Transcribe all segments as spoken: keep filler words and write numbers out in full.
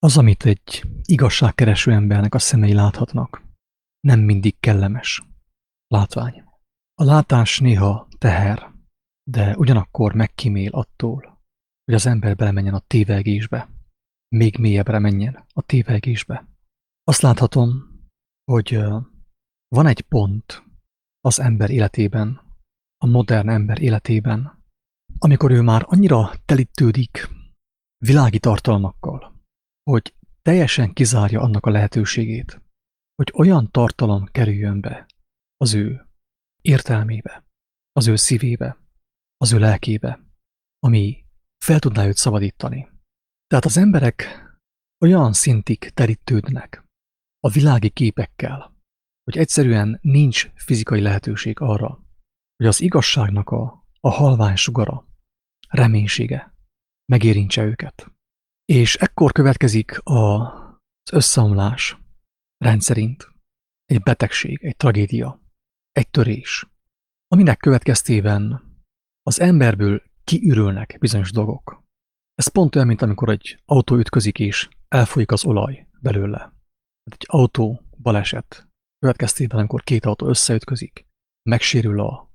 Az, amit egy igazságkereső embernek a szemei láthatnak, nem mindig kellemes látvány. A látás néha teher, de ugyanakkor megkímél attól, hogy az ember belemenjen a tévegésbe, még mélyebbre menjen a tévegésbe. Azt láthatom, hogy van egy pont az ember életében, a modern ember életében, amikor ő már annyira telítődik világi tartalmakkal, hogy teljesen kizárja annak a lehetőségét, hogy olyan tartalom kerüljön be az ő értelmébe, az ő szívébe, az ő lelkébe, ami fel tudná őt szabadítani. Tehát az emberek olyan szintig terítődnek a világi képekkel, hogy egyszerűen nincs fizikai lehetőség arra, hogy az igazságnak a, a halvány sugara, reménysége megérintse őket. És ekkor következik a, az összeomlás rendszerint egy betegség, egy tragédia, egy törés, aminek következtében az emberből kiürülnek bizonyos dolgok. Ez pont olyan, mint amikor egy autó ütközik és elfolyik az olaj belőle. Egy autó baleset következtében, amikor két autó összeütközik, megsérül a,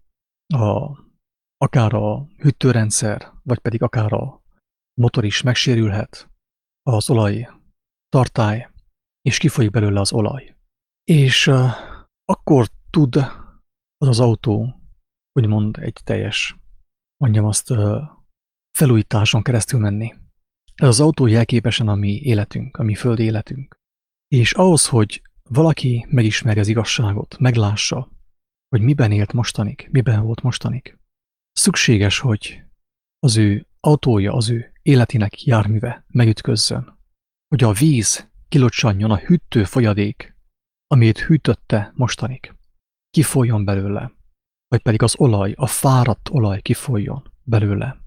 a, akár a hűtőrendszer, vagy pedig akár a motor is megsérülhet, az olaj tartály, és kifolyik belőle az olaj. És uh, akkor tud az az autó, úgymond egy teljes, mondjam azt, uh, felújításon keresztül menni. Ez az autó jelképesen a mi életünk, a mi földi életünk. És ahhoz, hogy valaki megismerje az igazságot, meglássa, hogy miben élt mostanig, miben volt mostanig, szükséges, hogy az ő autója, az ő életének járműve megütközzön, hogy a víz kilocsanjon, a hűtő folyadék, amit hűtötte mostanig, kifolyjon belőle, vagy pedig az olaj, a fáradt olaj kifolyjon belőle,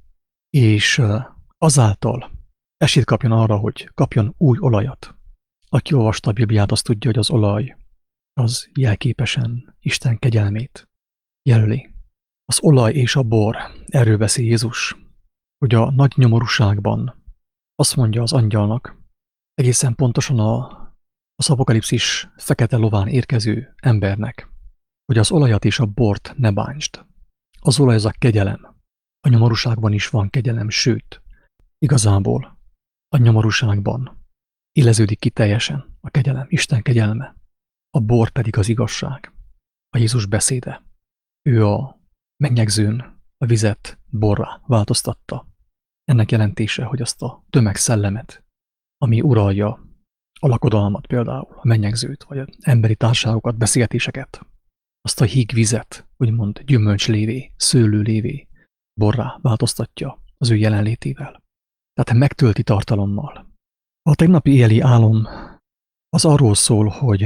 és azáltal esélyt kapjon arra, hogy kapjon új olajat. Aki olvasta a Bibliát, azt tudja, hogy az olaj az jelképesen Isten kegyelmét jelöli. Az olaj és a bor, erről beszél Jézus, hogy a nagy nyomorúságban azt mondja az angyalnak, egészen pontosan a, az apokalipszis fekete lován érkező embernek, hogy az olajat és a bort ne bántsd. Az olaj az a kegyelem. A nyomorúságban is van kegyelem, sőt, igazából a nyomorúságban illeződik ki teljesen a kegyelem, Isten kegyelme. A bor pedig az igazság, a Jézus beszéde. Ő a megnyegzőn a vizet borrá változtatta. Ennek jelentése, hogy azt a tömegszellemet, ami uralja a lakodalmat például, a mennyegzőt, vagy az emberi társaságokat, beszélgetéseket, azt a híg vizet, úgymond gyümölcslévé, szőlőlévé, borrá változtatja az ő jelenlétével. Tehát megtölti tartalommal. A tegnapi éjjeli álom az arról szól, hogy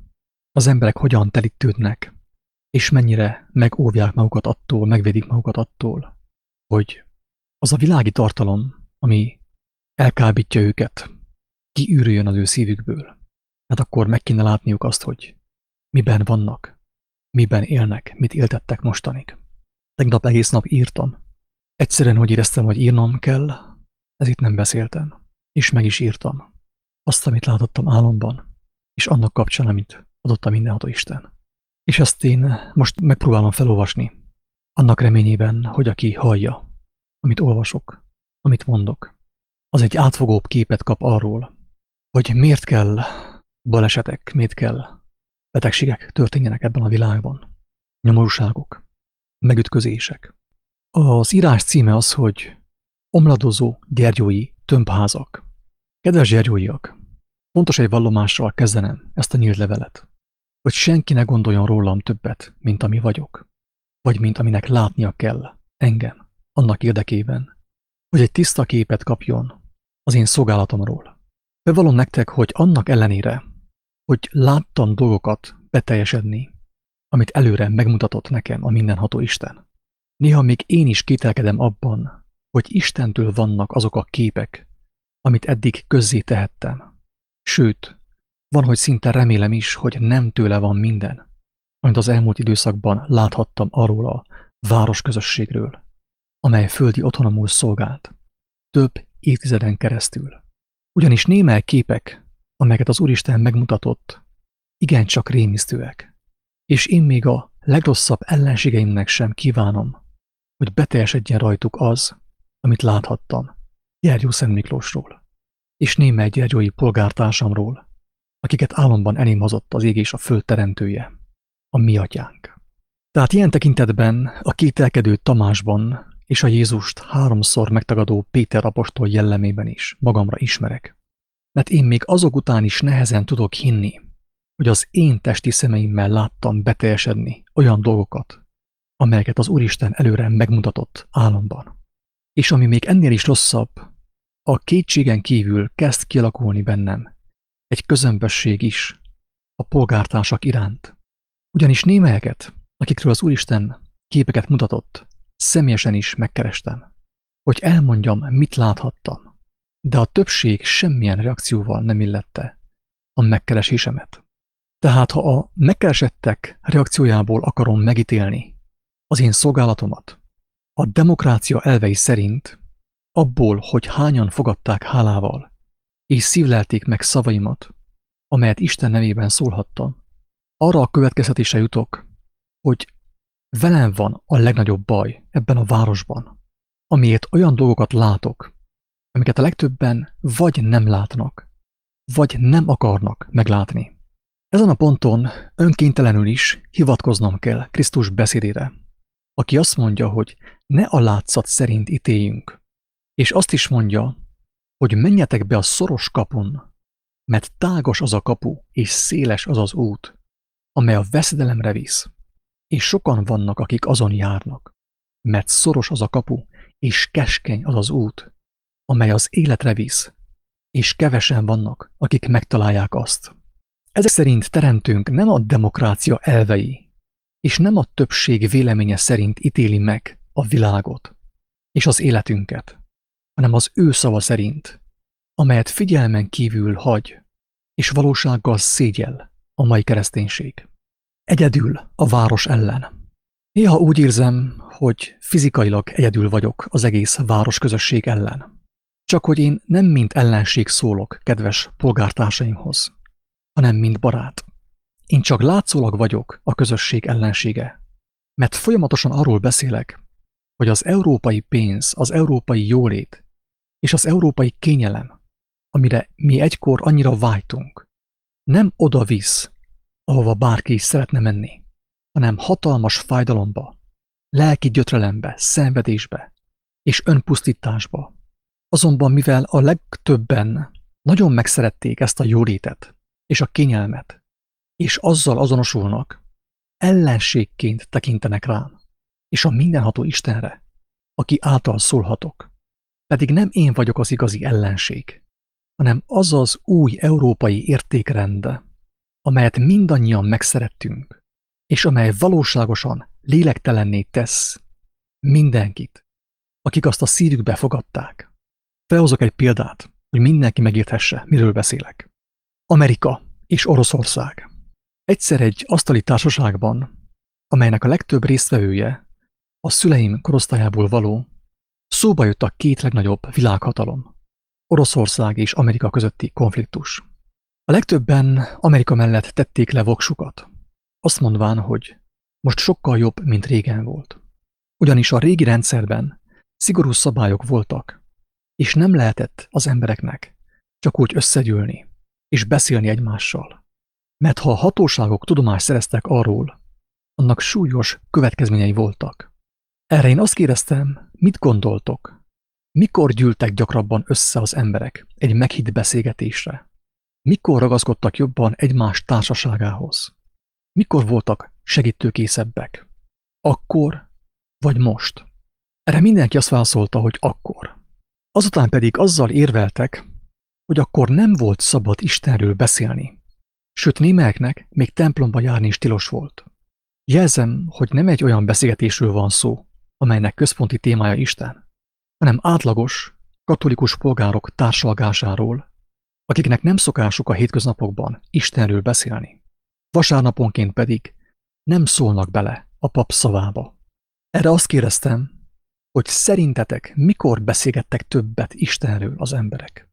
az emberek hogyan telítődnek, és mennyire megóvják magukat attól, megvédik magukat attól, hogy az a világi tartalom, ami elkábítja őket, kiürüljön az ő szívükből. Hát akkor meg kéne látniuk azt, hogy miben vannak, miben élnek, mit éltettek mostanig. Tegnap egész nap írtam. Egyszerűen, hogy éreztem, hogy írnom kell, ez itt nem beszéltem. És meg is írtam azt, amit látottam álomban, és annak kapcsán, amit adott a mindenható Isten. És ezt én most megpróbálom felolvasni, annak reményében, hogy aki hallja, amit olvasok, amit mondok, az egy átfogóbb képet kap arról, hogy miért kell balesetek, miért kell betegségek történjenek ebben a világban, nyomorúságok, megütközések. Az írás címe az, hogy Omladozó gyergyói tömbházak. Kedves gyergyóiak, fontos egy vallomással kezdenem ezt a nyílt levelet, hogy senki ne gondoljon rólam többet, mint ami vagyok, vagy mint aminek látnia kell engem, annak érdekében, hogy egy tiszta képet kapjon az én szolgálatomról. Bevallom nektek, hogy annak ellenére, hogy láttam dolgokat beteljesedni, amit előre megmutatott nekem a mindenható Isten, néha még én is kételkedem abban, hogy Istentől vannak azok a képek, amit eddig közzé tehettem. Sőt, van, hogy szinte remélem is, hogy nem tőle van minden, amit az elmúlt időszakban láthattam arról a városközösségről, amely földi otthonomul szolgált, több évtizeden keresztül. Ugyanis némely képek, amelyeket az Úristen megmutatott, igencsak rémisztőek, és én még a legrosszabb ellenségeimnek sem kívánom, hogy beteljesedjen rajtuk az, amit láthattam Gyergyó Szent Miklósról, és némely gyergyói polgártársamról, akiket álomban elém hozott az ég és a föld teremtője, a mi atyánk. Tehát ilyen tekintetben a kételkedő Tamásban és a Jézust háromszor megtagadó Péter apostol jellemében is magamra ismerek. Mert én még azok után is nehezen tudok hinni, hogy az én testi szemeimmel láttam beteljesedni olyan dolgokat, amelyeket az Úristen előre megmutatott álomban. És ami még ennél is rosszabb, a kétségen kívül kezd kialakulni bennem egy közömbösség is a polgártársak iránt. Ugyanis némelyeket, akikről az Úristen képeket mutatott, személyesen is megkerestem, hogy elmondjam, mit láthattam, de a többség semmilyen reakcióval nem illette a megkeresésemet. Tehát, ha a megkeresettek reakciójából akarom megítélni az én szolgálatomat, a demokrácia elvei szerint, abból, hogy hányan fogadták hálával, és szívlelték meg szavaimat, amelyet Isten nevében szólhattam, arra a következtetésre jutok, hogy velem van a legnagyobb baj ebben a városban, amiért olyan dolgokat látok, amiket a legtöbben vagy nem látnak, vagy nem akarnak meglátni. Ezen a ponton önkéntelenül is hivatkoznom kell Krisztus beszédére, aki azt mondja, hogy ne a látszat szerint ítéljünk, és azt is mondja, hogy menjetek be a szoros kapun, mert tágos az a kapu, és széles az az út, amely a veszedelemre visz, és sokan vannak, akik azon járnak, mert szoros az a kapu, és keskeny az az út, amely az életre visz, és kevesen vannak, akik megtalálják azt. Ezek szerint teremtőnk nem a demokrácia elvei, és nem a többség véleménye szerint ítéli meg a világot és az életünket, hanem az ő szava szerint, amelyet figyelmen kívül hagy, és valósággal szégyell a mai kereszténység. Egyedül a város ellen. Néha úgy érzem, hogy fizikailag egyedül vagyok az egész városközösség ellen. Csak hogy én nem mint ellenség szólok kedves polgártársaimhoz, hanem mint barát. Én csak látszólag vagyok a közösség ellensége, mert folyamatosan arról beszélek, hogy az európai pénz, az európai jólét és az európai kényelem, amire mi egykor annyira vágytunk, nem oda visz, ahova bárki is szeretne menni, hanem hatalmas fájdalomba, lelki gyötrelembe, szenvedésbe és önpusztításba. Azonban mivel a legtöbben nagyon megszerették ezt a jólétet és a kényelmet, és azzal azonosulnak, ellenségként tekintenek rám, és a mindenható Istenre, aki által szólhatok. Pedig nem én vagyok az igazi ellenség, hanem az az új európai értékrend, amelyet mindannyian megszerettünk, és amely valóságosan lélektelenné tesz mindenkit, akik azt a szívükbe fogadták. Felhozok egy példát, hogy mindenki megérthesse, miről beszélek. Amerika és Oroszország. Egyszer egy asztali társaságban, amelynek a legtöbb résztvevője a szüleim korosztályából való, szóba jött a két legnagyobb világhatalom, Oroszország és Amerika közötti konfliktus. A legtöbben Amerika mellett tették le voksukat, azt mondván, hogy most sokkal jobb, mint régen volt. Ugyanis a régi rendszerben szigorú szabályok voltak, és nem lehetett az embereknek csak úgy összegyűlni és beszélni egymással. Mert ha a hatóságok tudomást szereztek arról, annak súlyos következményei voltak. Erre én azt kérdeztem, mit gondoltok? Mikor gyűltek gyakrabban össze az emberek egy meghitt beszélgetésre? Mikor ragaszkodtak jobban egymás társaságához? Mikor voltak segítőkészebbek? Akkor vagy most? Erre mindenki azt válaszolta, hogy akkor. Azután pedig azzal érveltek, hogy akkor nem volt szabad Istenről beszélni. Sőt, némelyeknek még templomba járni is tilos volt. Jelzem, hogy nem egy olyan beszélgetésről van szó, amelynek központi témája Isten, hanem átlagos, katolikus polgárok társalgásáról, akiknek nem szokásuk a hétköznapokban Istenről beszélni. Vasárnaponként pedig nem szólnak bele a pap szavába. Erre azt kérdeztem, hogy szerintetek mikor beszélgettek többet Istenről az emberek?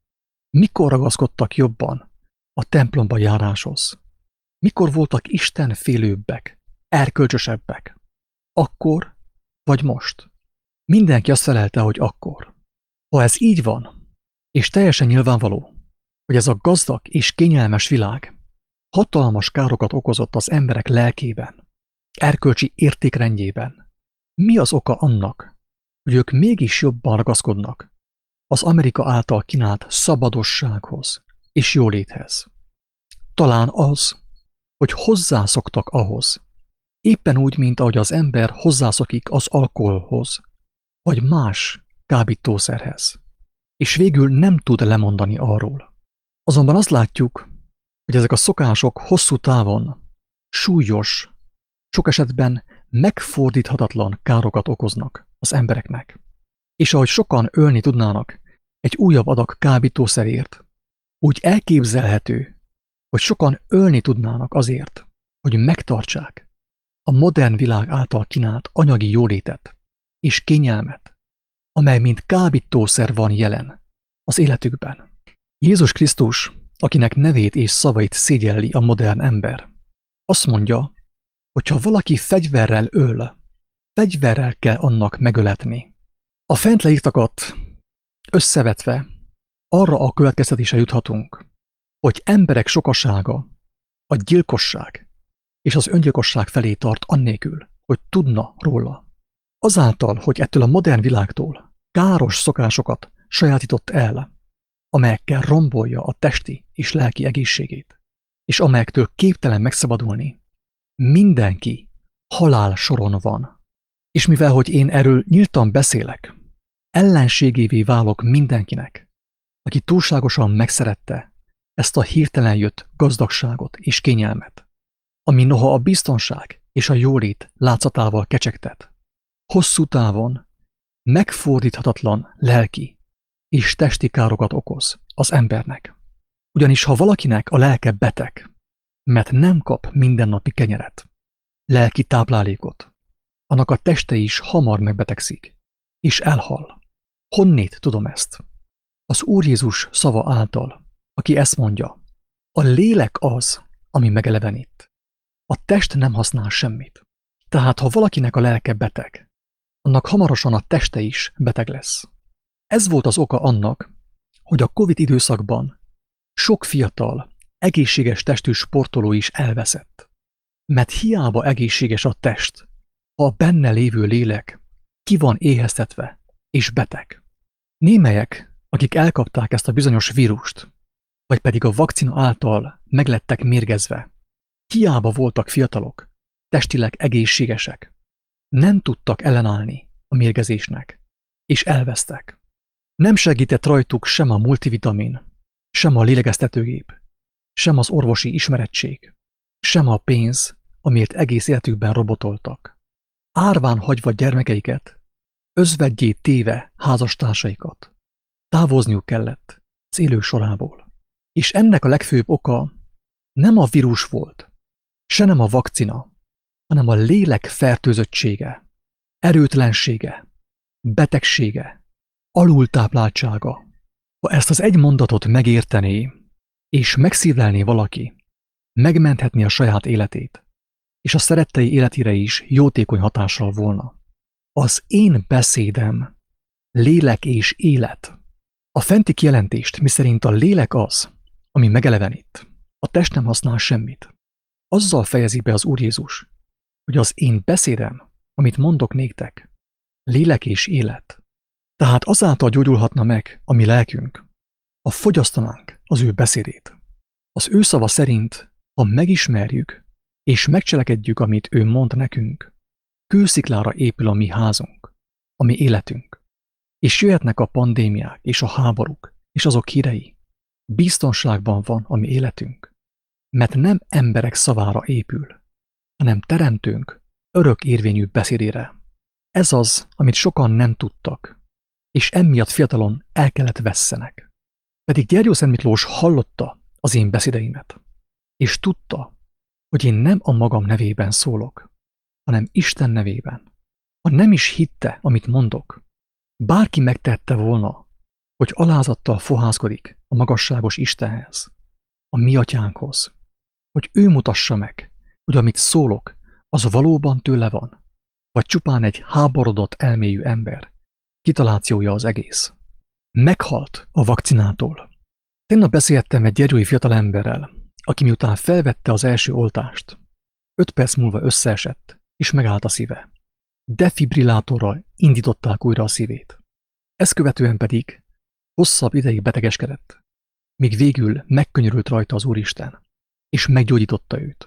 Mikor ragaszkodtak jobban a templomba járáshoz? Mikor voltak istenfélőbbek, erkölcsösebbek? Akkor vagy most? Mindenki azt felelte, hogy akkor. Ha ez így van, és teljesen nyilvánvaló, hogy ez a gazdag és kényelmes világ hatalmas károkat okozott az emberek lelkében, erkölcsi értékrendjében, mi az oka annak, hogy ők mégis jobban ragaszkodnak az Amerika által kínált szabadossághoz és jóléthez? Talán az, hogy hozzászoktak ahhoz, éppen úgy, mint ahogy az ember hozzászokik az alkoholhoz, vagy más kábítószerhez, és végül nem tud lemondani arról. Azonban azt látjuk, hogy ezek a szokások hosszú távon súlyos, sok esetben megfordíthatatlan károkat okoznak az embereknek. És ahogy sokan ölni tudnának egy újabb adag kábítószerért, úgy elképzelhető, hogy sokan ölni tudnának azért, hogy megtartsák a modern világ által kínált anyagi jólétet és kényelmet, amely mint kábítószer van jelen az életükben. Jézus Krisztus, akinek nevét és szavait szégyelli a modern ember, azt mondja, hogy ha valaki fegyverrel öl, fegyverrel kell annak megöletni. A fent leírtakat összevetve arra a következtetésre juthatunk, hogy emberek sokasága a gyilkosság és az öngyilkosság felé tart annélkül, hogy tudna róla. Azáltal, hogy ettől a modern világtól káros szokásokat sajátított el, amelyekkel rombolja a testi és lelki egészségét, és amelyektől képtelen megszabadulni, mindenki halál soron van. És mivel, hogy én erről nyíltan beszélek, ellenségévé válok mindenkinek, aki túlságosan megszerette ezt a hirtelen jött gazdagságot és kényelmet, ami noha a biztonság és a jólét látszatával kecsegtet, hosszú távon megfordíthatatlan lelki és testi károkat okoz az embernek. Ugyanis ha valakinek a lelke beteg, mert nem kap mindennapi kenyeret, lelki táplálékot, annak a teste is hamar megbetegszik, és elhal. Honnét tudom ezt? Az Úr Jézus szava által, aki ezt mondja, a lélek az, ami megelevenít. A test nem használ semmit. Tehát, ha valakinek a lelke beteg, annak hamarosan a teste is beteg lesz. Ez volt az oka annak, hogy a Covid időszakban sok fiatal, egészséges testű sportoló is elveszett. Mert hiába egészséges a test, ha a benne lévő lélek ki van éheztetve és beteg. Némelyek, akik elkapták ezt a bizonyos vírust, vagy pedig a vakcina által meglettek mérgezve, hiába voltak fiatalok, testileg egészségesek, nem tudtak ellenállni a mérgezésnek, és elvesztek. Nem segített rajtuk sem a multivitamin, sem a lélegeztetőgép, sem az orvosi ismerettség, sem a pénz, amiért egész életükben robotoltak. Árván hagyva gyermekeiket, özveggyé téve házastársaikat. Távozniuk kellett az élő sorából. És ennek a legfőbb oka nem a vírus volt, se nem a vakcina, hanem a lélek fertőzöttsége, erőtlensége, betegsége, alultápláltsága. Ha ezt az egy mondatot megértené, és megszívlelné valaki, megmenthetné a saját életét, és a szerettei életére is jótékony hatással volna. Az én beszédem lélek és élet. A fenti kijelentést, miszerint a lélek az, ami megelevenít, a test nem használ semmit. Azzal fejezi be az Úr Jézus, hogy az én beszédem, amit mondok néktek, lélek és élet. Tehát azáltal gyógyulhatna meg a mi lelkünk, ha fogyasztanánk az ő beszédét. Az ő szava szerint, ha megismerjük és megcselekedjük, amit ő mond nekünk, kősziklára épül a mi házunk, a mi életünk, és jöhetnek a pandémiák és a háborúk és azok hírei. Biztonságban van a mi életünk, mert nem emberek szavára épül, hanem teremtőnk örök érvényű beszédére. Ez az, amit sokan nem tudtak, és emiatt fiatalon el kellett vesszenek. Pedig Gyergyó Szent Miklós hallotta az én beszédeimet, és tudta, hogy én nem a magam nevében szólok, hanem Isten nevében. Ha nem is hitte, amit mondok, bárki megtette volna, hogy alázattal fohászkodik a magasságos Istenhez, a mi atyánkhoz, hogy ő mutassa meg, hogy amit szólok, az valóban tőle van, vagy csupán egy háborodott elmélyű ember kitalációja az egész. Meghalt a vakcinától. Tegnap beszéltem egy gyergyói fiatalemberrel, aki miután felvette az első oltást, öt perc múlva összeesett, és megállt a szíve. Defibrillátorral indították újra a szívét. Ezt követően pedig hosszabb ideig betegeskedett, míg végül megkönyörült rajta az Úristen, és meggyógyította őt.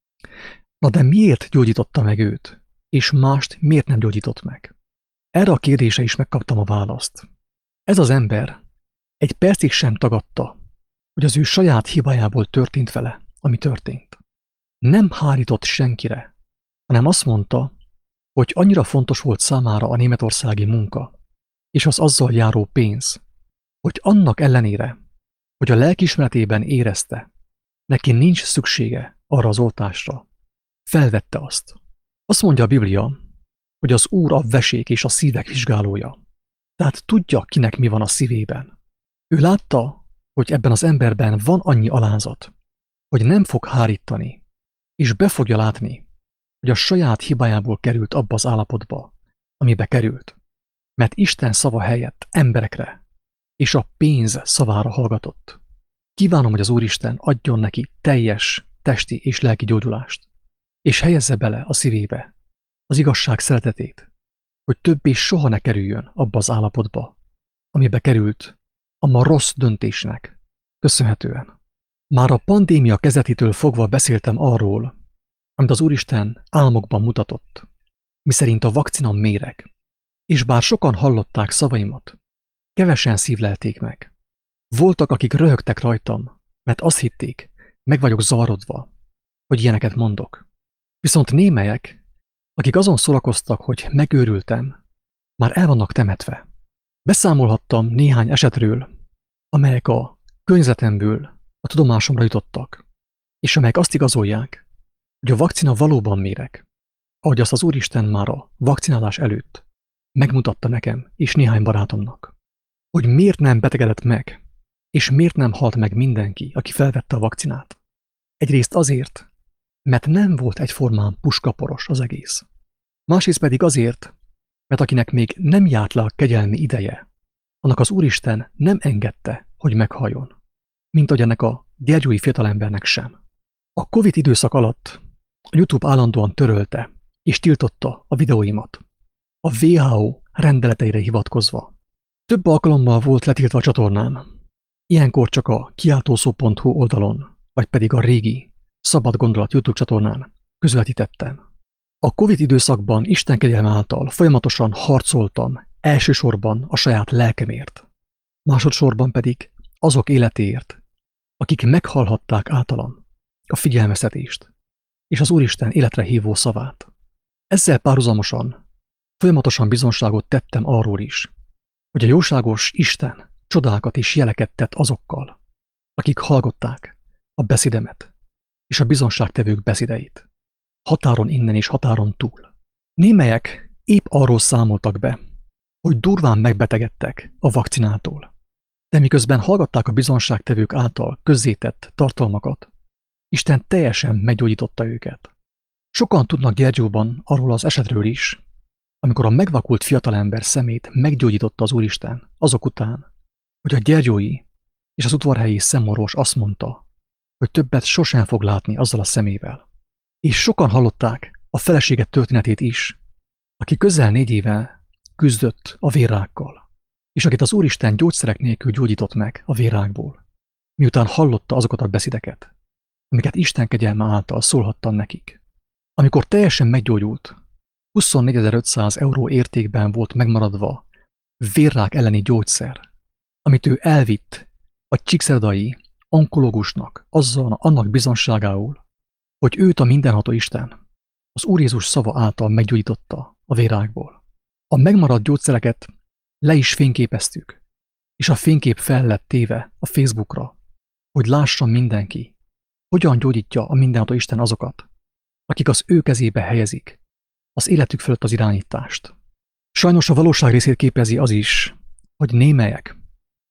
Na de miért gyógyította meg őt, és mást miért nem gyógyított meg? Erre a kérdésre is megkaptam a választ. Ez az ember egy percig sem tagadta, hogy az ő saját hibájából történt vele, ami történt. Nem hárított senkire, hanem azt mondta, hogy annyira fontos volt számára a németországi munka, és az azzal járó pénz, hogy annak ellenére, hogy a lelkiismeretében érezte, neki nincs szüksége arra az oltásra, felvette azt. Azt mondja a Biblia, hogy az Úr a vesék és a szívek vizsgálója. Tehát tudja, kinek mi van a szívében. Ő látta, hogy ebben az emberben van annyi alázat, hogy nem fog hárítani, és be fogja látni, hogy a saját hibájából került abba az állapotba, amibe került, mert Isten szava helyett emberekre és a pénz szavára hallgatott. Kívánom, hogy az Úristen adjon neki teljes testi és lelki gyógyulást, és helyezze bele a szívébe az igazság szeretetét, hogy többé soha ne kerüljön abba az állapotba, amibe került a ma rossz döntésnek köszönhetően. Már a pandémia kezdetétől fogva beszéltem arról, amit az Úristen álmokban mutatott, miszerint a vakcina méreg, és bár sokan hallották szavaimat, kevesen szívlelték meg. Voltak, akik röhögtek rajtam, mert azt hitték, meg vagyok zavarodva, hogy ilyeneket mondok. Viszont némelyek, akik azon szórakoztak, hogy megőrültem, már el vannak temetve. Beszámolhattam néhány esetről, amelyek a környezetemből a tudomásomra jutottak, és amelyek azt igazolják, hogy a vakcina valóban méreg, ahogy azt az Úristen már a vakcinálás előtt megmutatta nekem és néhány barátomnak, hogy miért nem betegedett meg, és miért nem halt meg mindenki, aki felvette a vakcinát. Egyrészt azért, mert nem volt egyformán puskaporos az egész. Másrészt pedig azért, mert akinek még nem járt le a kegyelmi ideje, annak az Úristen nem engedte, hogy meghaljon, mint ahogy ennek a gyergyói fiatalembernek sem. A Covid időszak alatt a YouTube állandóan törölte és tiltotta a videóimat, a dupla vé há ó rendeleteire hivatkozva. Több alkalommal volt letiltva a csatornám. Ilyenkor csak a kiáltószó pont hu oldalon, vagy pedig a régi Szabad Gondolat YouTube csatornán közvetítettem. A Covid időszakban Isten kegyelme által folyamatosan harcoltam elsősorban a saját lelkemért, másodszorban pedig azok életéért, akik meghallhatták általam a figyelmeztetést és az Úristen életre hívó szavát. Ezzel párhuzamosan folyamatosan bizonságot tettem arról is, hogy a jóságos Isten csodákat és jeleket tett azokkal, akik hallgatták a beszédemet és a bizonságtevők beszédeit, határon innen és határon túl. Némelyek épp arról számoltak be, hogy durván megbetegedtek a vakcinától, de miközben hallgatták a bizonságtevők által közzétett tartalmakat, Isten teljesen meggyógyította őket. Sokan tudnak Gyergyóban arról az esetről is, amikor a megvakult fiatalember szemét meggyógyította az Úristen azok után, hogy a gyergyói és az udvarhelyi szemorvos azt mondta, hogy többet sosem fog látni azzal a szemével. És sokan hallották a felesége történetét is, aki közel négy éve küzdött a vérrákkal, és akit az Úristen gyógyszerek nélkül gyógyított meg a vérrákból, miután hallotta azokat a beszédeket, amiket Isten kegyelme által szólhattam nekik. Amikor teljesen meggyógyult, huszonnégyezer-ötszáz euró értékben volt megmaradva vérrák elleni gyógyszer, amit ő elvitt a csíkszeredai onkológusnak azzal annak bizonságául, hogy őt a mindenható Isten az Úr Jézus szava által meggyógyította a vérrákból. A megmaradt gyógyszereket le is fényképeztük, és a fénykép fel lett téve a Facebookra, hogy lássa mindenki, hogyan gyógyítja a mindenható Isten azokat, akik az ő kezébe helyezik az életük fölött az irányítást. Sajnos a valóság részét képezi az is, hogy némelyek,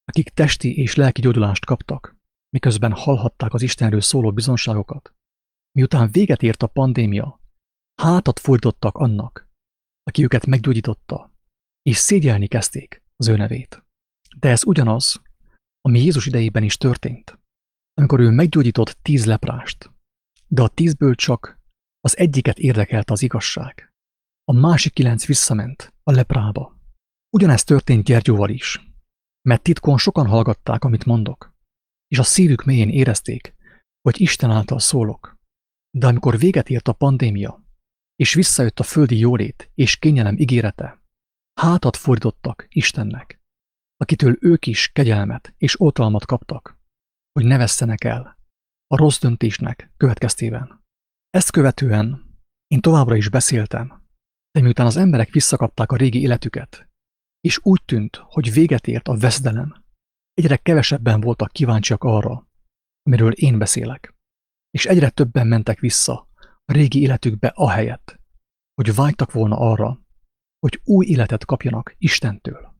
akik testi és lelki gyógyulást kaptak, miközben hallhatták az Istenről szóló bizonságokat, miután véget ért a pandémia, hátat fordítottak annak, aki őket meggyógyította, és szégyelni kezdték az ő nevét. De ez ugyanaz, ami Jézus idejében is történt, amikor ő meggyógyított tíz leprást, de a tízből csak az egyiket érdekelte az igazság. A másik kilenc visszament a leprába. Ugyanezt történt Gyergyóval is, mert titkon sokan hallgatták, amit mondok, és a szívük mélyén érezték, hogy Isten által szólok. De amikor véget ért a pandémia, és visszajött a földi jólét és kényelem ígérete, hátat fordítottak Istennek, akitől ők is kegyelmet és oltalmat kaptak, hogy ne vesszenek el a rossz döntésnek következtében. Ezt követően én továbbra is beszéltem, de miután az emberek visszakapták a régi életüket, és úgy tűnt, hogy véget ért a veszedelem, egyre kevesebben voltak kíváncsiak arra, amiről én beszélek, és egyre többen mentek vissza a régi életükbe ahelyett, hogy vágytak volna arra, hogy új életet kapjanak Istentől.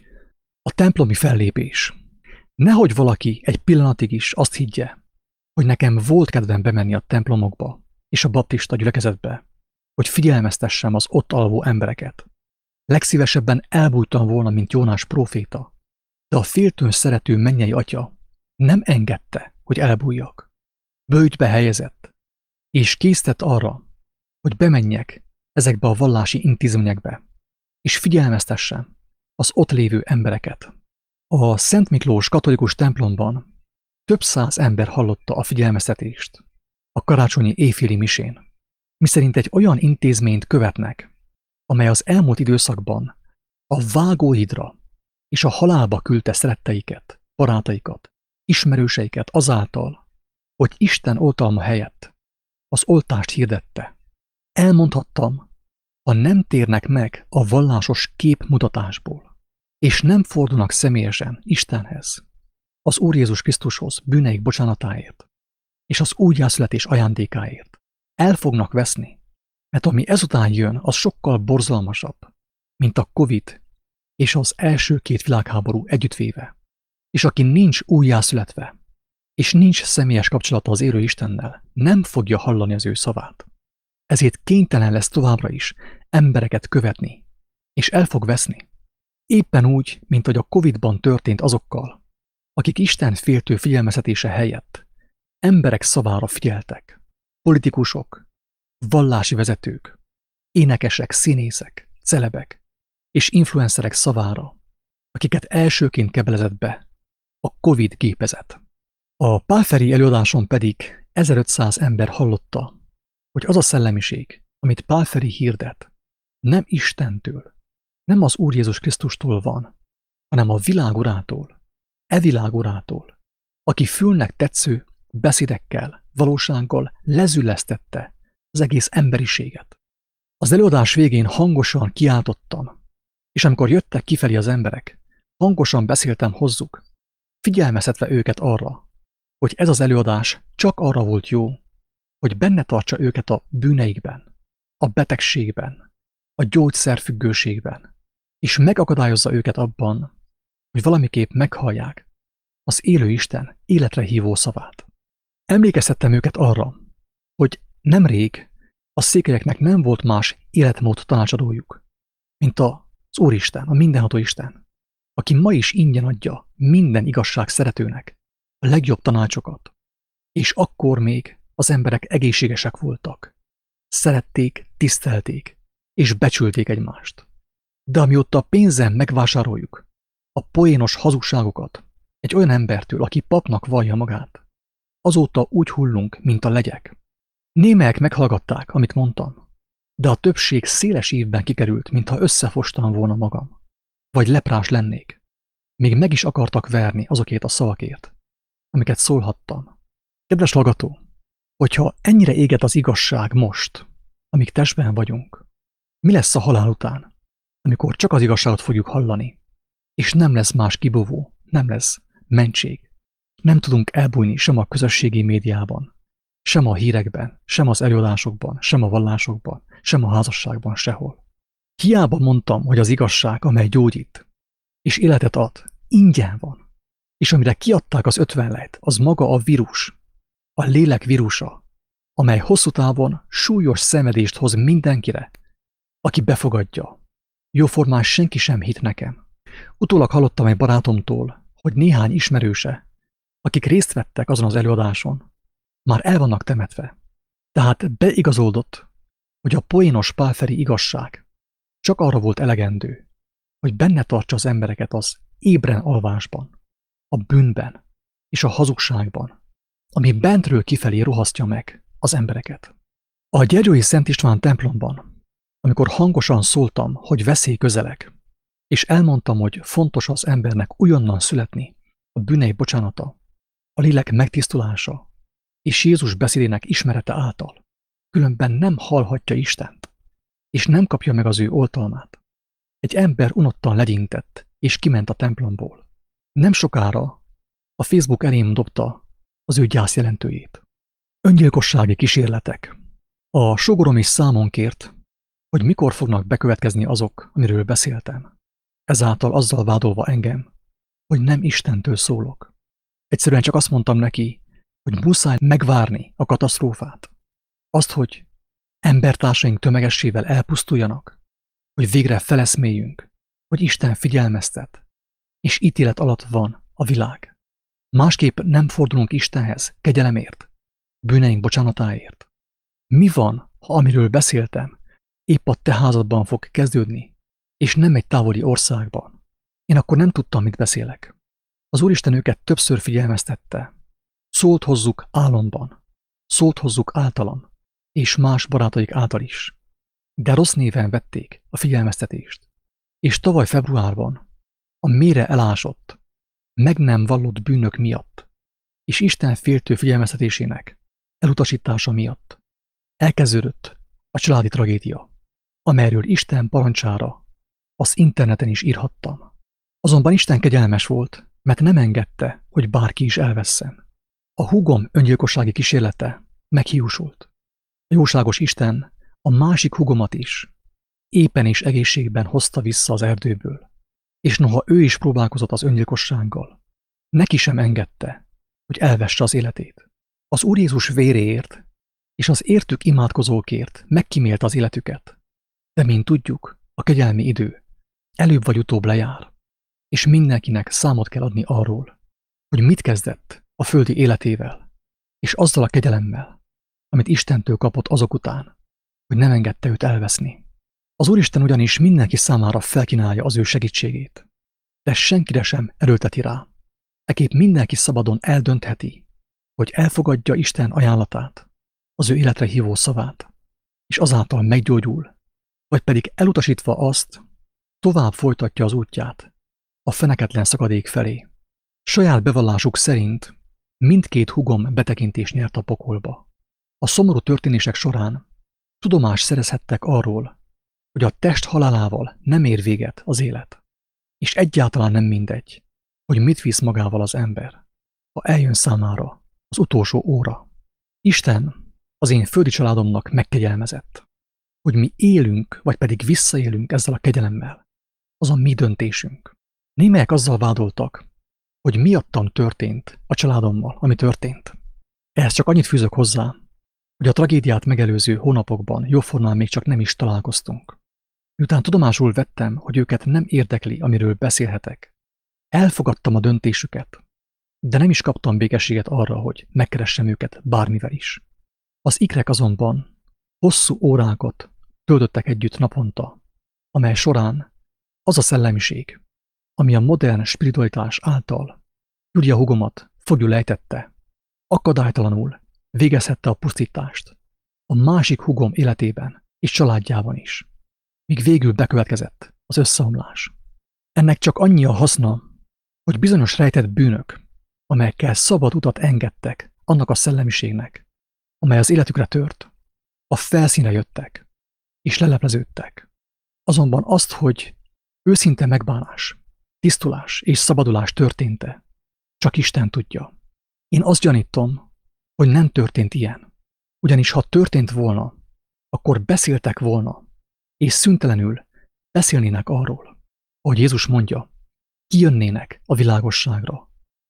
A templomi fellépés. Nehogy valaki egy pillanatig is azt higgye, hogy nekem volt kedvem bemenni a templomokba és a baptista gyülekezetbe, hogy figyelmeztessem az ott alvó embereket. Legszívesebben elbújtam volna, mint Jónás próféta, de a féltőn szerető mennyei atya nem engedte, hogy elbújjak. Böjtbe helyezett, és késztett arra, hogy bemenjek ezekbe a vallási intézményekbe, és figyelmeztessem az ott lévő embereket. A Szent Miklós katolikus templomban több száz ember hallotta a figyelmeztetést a karácsonyi éjféli misén, miszerint egy olyan intézményt követnek, amely az elmúlt időszakban a vágóhidra és a halálba küldte szeretteiket, barátaikat, ismerőseiket azáltal, hogy Isten oltalma helyett az oltást hirdette. Elmondhattam, ha nem térnek meg a vallásos képmutatásból, és nem fordulnak személyesen Istenhez, az Úr Jézus Krisztushoz bűneik bocsánatáért, és az újjászületés ajándékáért, el fognak veszni, mert ami ezután jön, az sokkal borzalmasabb, mint a Covid és az első két világháború együttvéve. És aki nincs újjászületve, és nincs személyes kapcsolata az élő Istennel, nem fogja hallani az ő szavát. Ezért kénytelen lesz továbbra is embereket követni, és el fog veszni. Éppen úgy, mint hogy a Covidban történt azokkal, akik Isten féltő figyelmeztetése helyett emberek szavára figyeltek. Politikusok, vallási vezetők, énekesek, színészek, celebek és influencerek szavára, akiket elsőként kebelezett be a Covid gépezet. A pálferi előadáson pedig ezerötszáz ember hallotta, hogy az a szellemiség, amit Pálferi hirdet, nem Istentől, nem az Úr Jézus Krisztustól van, hanem a világ urától, e világ urától, aki fülnek tetsző beszédekkel, valósággal lezüllesztette az egész emberiséget. Az előadás végén hangosan kiáltottam, és amikor jöttek kifelé az emberek, hangosan beszéltem hozzuk, figyelmeztetve őket arra, hogy ez az előadás csak arra volt jó, hogy benne tartsa őket a bűneikben, a betegségben, a gyógyszerfüggőségben, és megakadályozza őket abban, hogy valamiképp meghallják az élő Isten életre hívó szavát. Emlékeztettem őket arra, hogy nemrég a székelyeknek nem volt más életmód tanácsadójuk, mint az Úristen, a mindenható Isten, aki ma is ingyen adja minden igazság szeretőnek a legjobb tanácsokat, és akkor még az emberek egészségesek voltak, szerették, tisztelték, és becsülték egymást. De amióta a pénzen megvásároljuk a poénos hazugságokat egy olyan embertől, aki papnak vallja magát, azóta úgy hullunk, mint a legyek. Némelyek meghallgatták, amit mondtam, de a többség széles ívben kikerült, mintha összefostam volna magam, vagy leprás lennék. Még meg is akartak verni azokért a szavakért, amiket szólhattam. Kedves hallgató, hogyha ennyire éget az igazság most, amíg testben vagyunk, mi lesz a halál után, amikor csak az igazságot fogjuk hallani, és nem lesz más kibúvó, nem lesz mentség. Nem tudunk elbújni sem a közösségi médiában, sem a hírekben, sem az előadásokban, sem a vallásokban, sem a házasságban, sehol. Hiába mondtam, hogy az igazság, amely gyógyít, és életet ad, ingyen van. És amire kiadták az ötvenlejt, az maga a vírus, a lélek vírusa, amely hosszú távon súlyos szenvedést hoz mindenkire, aki befogadja. Jóformán senki sem hitt nekem. Utólag hallottam egy barátomtól, hogy néhány ismerőse, akik részt vettek azon az előadáson, már el vannak temetve. Tehát beigazódott, hogy a poénos pálferi igazság csak arra volt elegendő, hogy benne tartsa az embereket az ébren alvásban, a bűnben és a hazugságban, ami bentről kifelé rohasztja meg az embereket. A Gyergyói Szent István templomban, amikor hangosan szóltam, hogy veszély közeleg, és elmondtam, hogy fontos az embernek újonnan születni, a bűnei bocsánata, a lélek megtisztulása és Jézus beszédének ismerete által, különben nem hallhatja Istent, és nem kapja meg az ő oltalmát. Egy ember unottan legyintett, és kiment a templomból. Nem sokára a Facebook elém dobta az ő gyászjelentőjét. Öngyilkossági kísérletek. A sógorom is számon kért, hogy mikor fognak bekövetkezni azok, amiről beszéltem. Ezáltal azzal vádolva engem, hogy nem Istentől szólok. Egyszerűen csak azt mondtam neki, hogy muszáj megvárni a katasztrófát. Azt, hogy embertársaink tömegessével elpusztuljanak, hogy végre feleszméljünk, hogy Isten figyelmeztet, és ítélet alatt van a világ. Másképp nem fordulunk Istenhez kegyelemért, bűneink bocsánatáért. Mi van, ha amiről beszéltem, épp a te házadban fog kezdődni, és nem egy távoli országban? Én akkor nem tudtam, mit beszélek. Az Úristen őket többször figyelmeztette. Szólt hozzuk álomban, szólt hozzuk általam, és más barátaik által is. De rossz néven vették a figyelmeztetést. És tavaly februárban a mélyre elásott, meg nem vallott bűnök miatt, és Isten féltő figyelmeztetésének elutasítása miatt elkezdődött a családi tragédia, amelyről Isten parancsára az interneten is írhattam. Azonban Isten kegyelmes volt, mert nem engedte, hogy bárki is elvesszen. A húgom öngyilkossági kísérlete meghiúsult. A jóságos Isten a másik húgomat is éppen és egészségben hozta vissza az erdőből, és noha ő is próbálkozott az öngyilkossággal, neki sem engedte, hogy elvesse az életét. Az Úr Jézus véréért és az értük imádkozókért megkímélte az életüket, de mint tudjuk, a kegyelmi idő előbb vagy utóbb lejár, és mindenkinek számot kell adni arról, hogy mit kezdett a földi életével, és azzal a kegyelemmel, amit Istentől kapott azok után, hogy nem engedte őt elveszni. Az Úristen ugyanis mindenki számára felkínálja az ő segítségét, de senkire sem erőlteti rá. Ekképp mindenki szabadon eldöntheti, hogy elfogadja Isten ajánlatát, az ő életre hívó szavát, és azáltal meggyógyul, vagy pedig elutasítva azt, tovább folytatja az útját a feneketlen szakadék felé. Saját bevallásuk szerint mindkét húgom betekintést nyert a pokolba. A szomorú történések során tudomást szerezhettek arról, hogy a test halálával nem ér véget az élet, és egyáltalán nem mindegy, hogy mit visz magával az ember, ha eljön számára az utolsó óra. Isten az én földi családomnak megkegyelmezett, hogy mi élünk, vagy pedig visszaélünk ezzel a kegyelemmel. Az a mi döntésünk. Némelyek azzal vádoltak, hogy miattam történt a családommal, ami történt. Ehhez csak annyit fűzök hozzá, hogy a tragédiát megelőző hónapokban jóformán még csak nem is találkoztunk. Miután tudomásul vettem, hogy őket nem érdekli, amiről beszélhetek, elfogadtam a döntésüket, de nem is kaptam békességet arra, hogy megkeressem őket bármivel is. Az ikrek azonban hosszú órákat töltöttek együtt naponta, amely során az a szellemiség, ami a modern spiritualitás által Júlia húgomat foglyul ejtette, akadálytalanul végezhette a pusztítást a másik húgom életében és családjában is, míg végül bekövetkezett az összeomlás. Ennek csak annyi a haszna, hogy bizonyos rejtett bűnök, amelyekkel szabad utat engedtek annak a szellemiségnek, amely az életükre tört, a felszínre jöttek és lelepleződtek. Azonban azt, hogy őszinte megbánás, tisztulás és szabadulás történt-e, csak Isten tudja. Én azt gyanítom, hogy nem történt ilyen. Ugyanis ha történt volna, akkor beszéltek volna, és szüntelenül beszélnének arról, ahogy Jézus mondja, kijönnének a világosságra,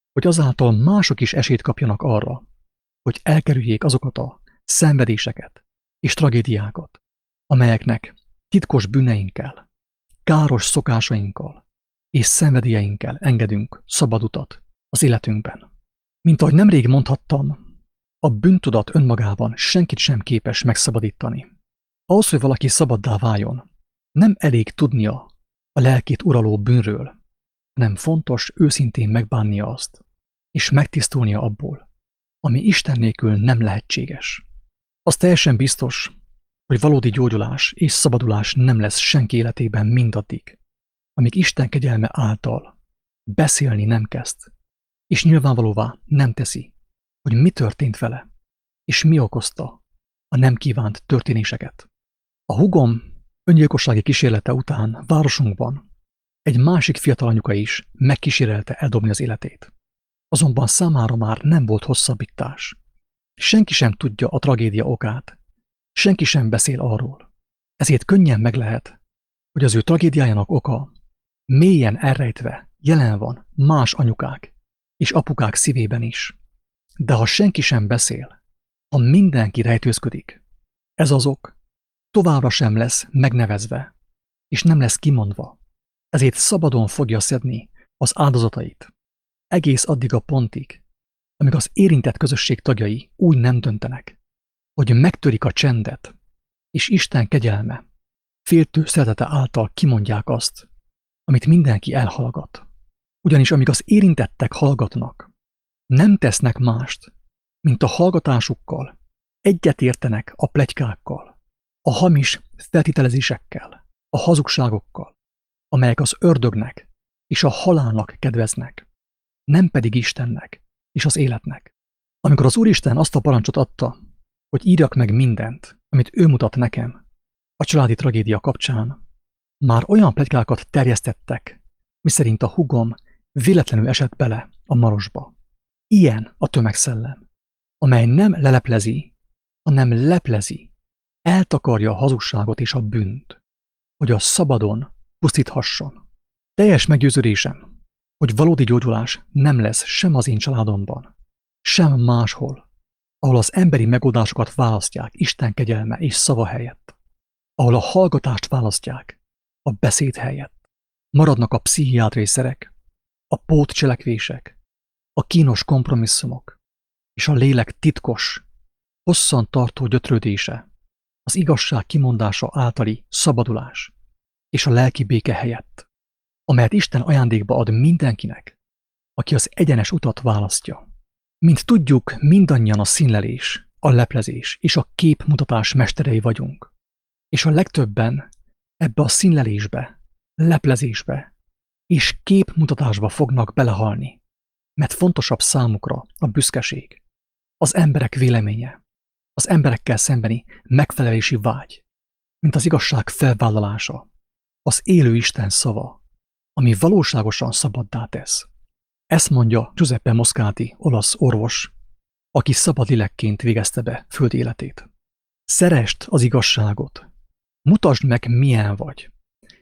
hogy azáltal mások is esélyt kapjanak arra, hogy elkerüljék azokat a szenvedéseket és tragédiákat, amelyeknek titkos bűneinkkel, káros szokásainkkal és szenvedélyeinkkel engedünk szabad utat az életünkben. Mint ahogy nemrég mondhattam, a bűntudat önmagában senkit sem képes megszabadítani. Ahhoz, hogy valaki szabaddá váljon, nem elég tudnia a lelkét uraló bűnről, hanem fontos őszintén megbánnia azt, és megtisztulnia abból, ami Isten nélkül nem lehetséges. Az teljesen biztos, hogy valódi gyógyulás és szabadulás nem lesz senki életében mindaddig, amíg Isten kegyelme által beszélni nem kezd, és nyilvánvalóvá nem teszi, hogy mi történt vele, és mi okozta a nem kívánt történéseket. A húgom öngyilkossági kísérlete után városunkban egy másik fiatal anyuka is megkísérelte eldobni az életét. Azonban számára már nem volt hosszabbítás. Senki sem tudja a tragédia okát, senki sem beszél arról. Ezért könnyen meg lehet, hogy az ő tragédiájának oka mélyen elrejtve jelen van más anyukák és apukák szívében is. De ha senki sem beszél, ha mindenki rejtőzködik, ez az ok továbbra sem lesz megnevezve, és nem lesz kimondva. Ezért szabadon fogja szedni az áldozatait, egész addig a pontig, amíg az érintett közösség tagjai úgy nem döntenek, hogy megtörik a csendet, és Isten kegyelme, féltő szeretete által kimondják azt, amit mindenki elhallgat. Ugyanis amíg az érintettek hallgatnak, nem tesznek mást, mint a hallgatásukkal egyetértenek a pletykákkal, a hamis feltételezésekkel, a hazugságokkal, amelyek az ördögnek és a halálnak kedveznek, nem pedig Istennek és az életnek. Amikor az Úristen azt a parancsot adta, hogy írjak meg mindent, amit ő mutat nekem a családi tragédia kapcsán, már olyan pletykákat terjesztettek, miszerint a húgom véletlenül esett bele a marosba. Ilyen a tömegszellem, amely nem leleplezi, hanem leplezi, eltakarja a hazugságot és a bűnt, hogy a szabadon pusztíthasson. Teljes meggyőződésem, hogy valódi gyógyulás nem lesz sem az én családomban, sem máshol, ahol az emberi megoldásokat választják Isten kegyelme és szava helyett, ahol a hallgatást választják a beszéd helyett. Maradnak a pszichiátriai szerek, a pótcselekvések, a kínos kompromisszumok és a lélek titkos, hosszan tartó gyötrődése, az igazság kimondása általi szabadulás és a lelki béke helyett, amelyet Isten ajándékba ad mindenkinek, aki az egyenes utat választja. Mint tudjuk, mindannyian a színlelés, a leplezés és a képmutatás mesterei vagyunk, és a legtöbben ebbe a színlelésbe, leplezésbe és képmutatásba fognak belehalni, mert fontosabb számukra a büszkeség, az emberek véleménye, az emberekkel szembeni megfelelési vágy, mint az igazság felvállalása, az élő Isten szava, ami valóságosan szabaddá tesz. Ezt mondja Giuseppe Moscati, olasz orvos, aki szabad lélekként végezte be földi életét. Szeresd az igazságot, mutasd meg, milyen vagy.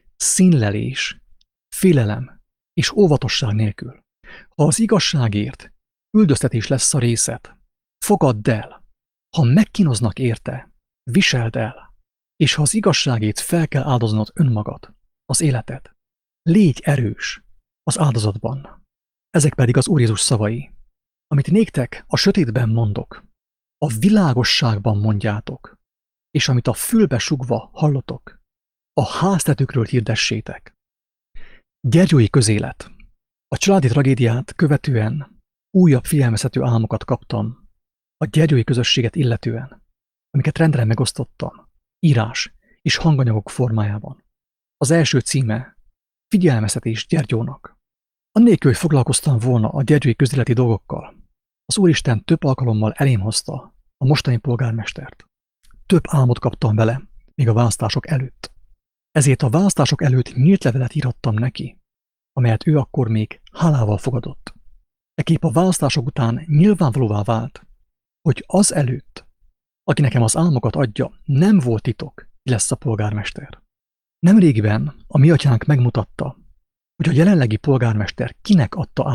Színlelés, félelem és óvatosság nélkül. Ha az igazságért üldöztetés lesz a részed, fogadd el. Ha megkínoznak érte, viseld el. És ha az igazságért fel kell áldoznod önmagad, az életed, légy erős az áldozatban. Ezek pedig az Úr Jézus szavai, amit néktek a sötétben mondok, a világosságban mondjátok, és amit a fülbe sugva hallotok, a háztetőkről hirdessétek. Gyergyói közélet. A családi tragédiát követően újabb figyelmeztető álmokat kaptam a gyergyói közösséget illetően, amiket rendre megosztottam, írás és hanganyagok formájában. Az első címe Figyelmeztetés Gyergyónak. Annélkül, hogy foglalkoztam volna a gyergyói közéleti dolgokkal, az Úristen több alkalommal elém hozta a mostani polgármestert. Több álmot kaptam vele, még a választások előtt. Ezért a választások előtt nyílt levelet írhattam neki, amelyet ő akkor még hálával fogadott. Ekképp a választások után nyilvánvalóvá vált, hogy az előtt, aki nekem az álmokat adja, nem volt titok, ki lesz a polgármester. Nemrégiben a mi atyánk megmutatta, hogy a jelenlegi polgármester kinek adta át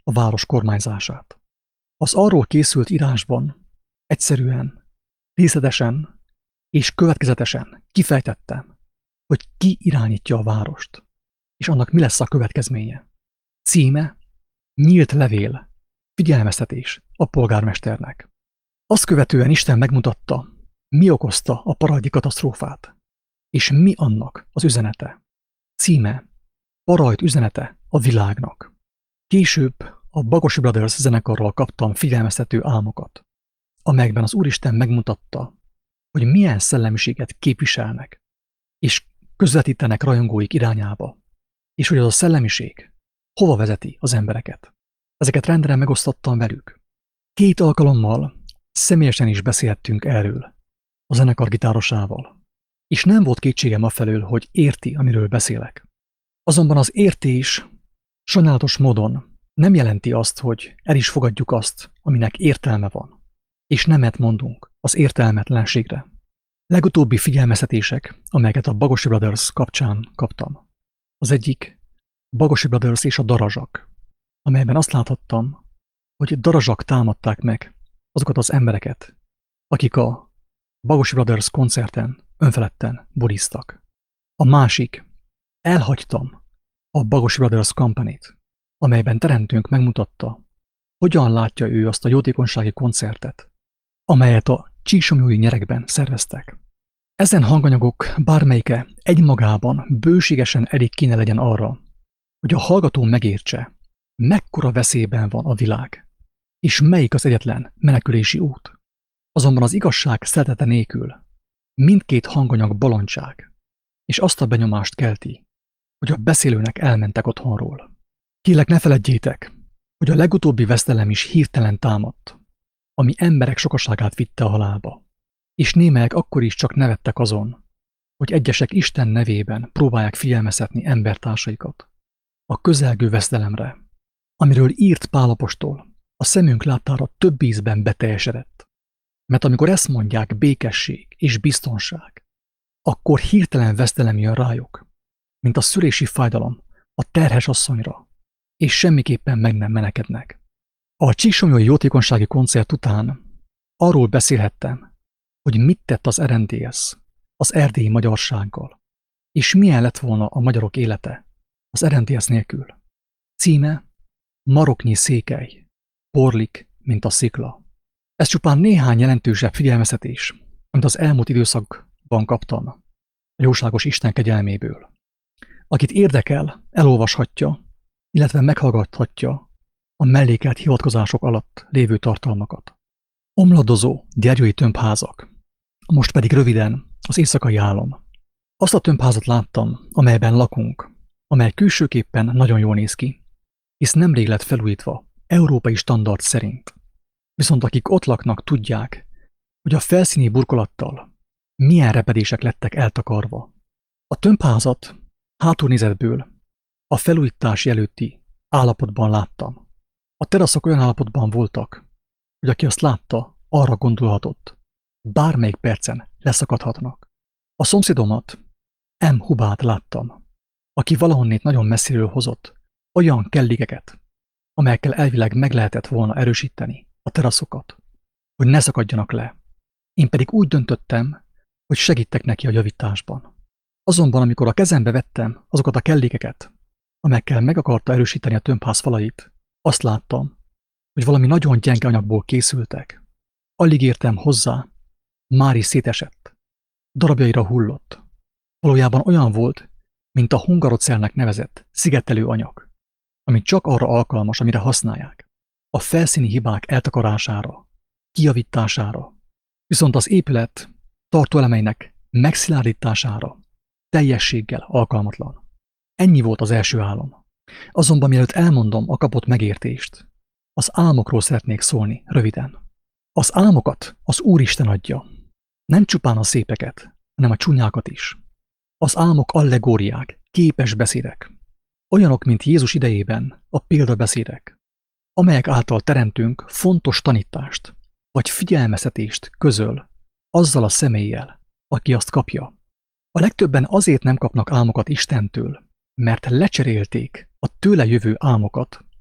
a város kormányzását. Az arról készült írásban egyszerűen, részletesen és következetesen kifejtettem, hogy ki irányítja a várost, és annak mi lesz a következménye. Címe: Nyílt levél, figyelmeztetés a polgármesternek. Azt követően Isten megmutatta, mi okozta a parajdi katasztrófát, és mi annak az üzenete. Címe: Parajt üzenete a világnak. Később a Bagosi Brothers zenekarral kaptam figyelmeztető álmokat, amelyekben az Úristen megmutatta, hogy milyen szellemiséget képviselnek, és közvetítenek rajongóik irányába, és hogy az a szellemiség hova vezeti az embereket. Ezeket rendre megosztottam velük. Két alkalommal személyesen is beszélhettünk erről a zenekar gitárosával, és nem volt kétségem afelől, hogy érti, amiről beszélek. Azonban az értés sajnálatos módon nem jelenti azt, hogy el is fogadjuk azt, aminek értelme van, és nemet mondunk az értelmetlenségre. Legutóbbi figyelmeztetések, amelyeket a Bagosi Brothers kapcsán kaptam. Az egyik Bagosi Brothers és a darazsak, amelyben azt láthattam, hogy darazsak támadták meg azokat az embereket, akik a Bagosi Brothers koncerten önfeledten bulisztak. A másik: elhagytam a Bagosi Brothers Company-t, amelyben teremtőnk megmutatta, hogyan látja ő azt a jótékonysági koncertet, amelyet a csíksomlyói nyerekben szerveztek. Ezen hanganyagok bármelyike egymagában bőségesen elég kéne legyen arra, hogy a hallgató megértse, mekkora veszélyben van a világ, és melyik az egyetlen menekülési út. Azonban az igazság szeretete nélkül mindkét hanganyag bolondság, és azt a benyomást kelti, hogy a beszélőnek elmentek otthonról. Kérlek, ne feledjétek, hogy a legutóbbi vesztelem is hirtelen támadt, ami emberek sokaságát vitte a halálba, és némelyek akkor is csak nevettek azon, hogy egyesek Isten nevében próbálják figyelmeztetni embertársaikat a közelgő vesztelemre, amiről írt Pál apostol a szemünk láttára több ízben beteljesedett. Mert amikor ezt mondják, békesség és biztonság, akkor hirtelen vesztelem jön rájuk, mint a szülési fájdalom a terhes asszonyra, és semmiképpen meg nem menekednek. A csíksomlyói jótékonysági koncert után arról beszélhettem, hogy mit tett az er en dé es az erdélyi magyarsággal, és milyen lett volna a magyarok élete az er en dé es nélkül. Címe: Maroknyi székely, porlik, mint a szikla. Ez csupán néhány jelentősebb figyelmeztetés, amit az elmúlt időszakban kaptam a jóságos Isten kegyelméből. Akit érdekel, elolvashatja, illetve meghallgathatja a mellékelt hivatkozások alatt lévő tartalmakat. Omladozó gyergyói tömbházak. Most pedig röviden az éjszakai álom. Azt a tömbházat láttam, amelyben lakunk, amely külsőképpen nagyon jól néz ki, hisz nemrég lett felújítva európai standard szerint. Viszont akik ott laknak, tudják, hogy a felszíni burkolattal milyen repedések lettek eltakarva. A tömbházat hátulnézetből a felújítás előtti állapotban láttam. A teraszok olyan állapotban voltak, hogy aki azt látta, arra gondolhatott, bármelyik percen leszakadhatnak. A szomszédomat, M. Hubát láttam, aki valahonnét nagyon messziről hozott olyan kelligeket, amelyekkel elvileg meg lehetett volna erősíteni a teraszokat, hogy ne szakadjanak le. Én pedig úgy döntöttem, hogy segítek neki a javításban. Azonban, amikor a kezembe vettem azokat a kellékeket, amelyekkel meg akarta erősíteni a tömbház falait, azt láttam, hogy valami nagyon gyenge anyagból készültek. Alig értem hozzá, már is szétesett. Darabjaira hullott. Valójában olyan volt, mint a hungarocelnek nevezett szigetelő anyag, ami csak arra alkalmas, amire használják. A felszíni hibák eltakarására, kijavítására, viszont az épület tartóelemeinek megszilárdítására teljességgel alkalmatlan. Ennyi volt az első álom. Azonban mielőtt elmondom a kapott megértést, az álmokról szeretnék szólni röviden. Az álmokat az Úristen adja. Nem csupán a szépeket, hanem a csúnyákat is. Az álmok allegóriák, képes beszédek. Olyanok, mint Jézus idejében a példabeszédek, amelyek által teremtünk fontos tanítást vagy figyelmeztetést közöl azzal a személlyel, aki azt kapja. A legtöbben azért nem kapnak álmokat Istentől, mert lecserélték a tőle jövő álmokat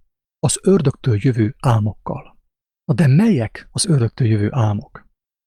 az ördögtől jövő álmokkal. Na de melyek az ördögtől jövő álmok?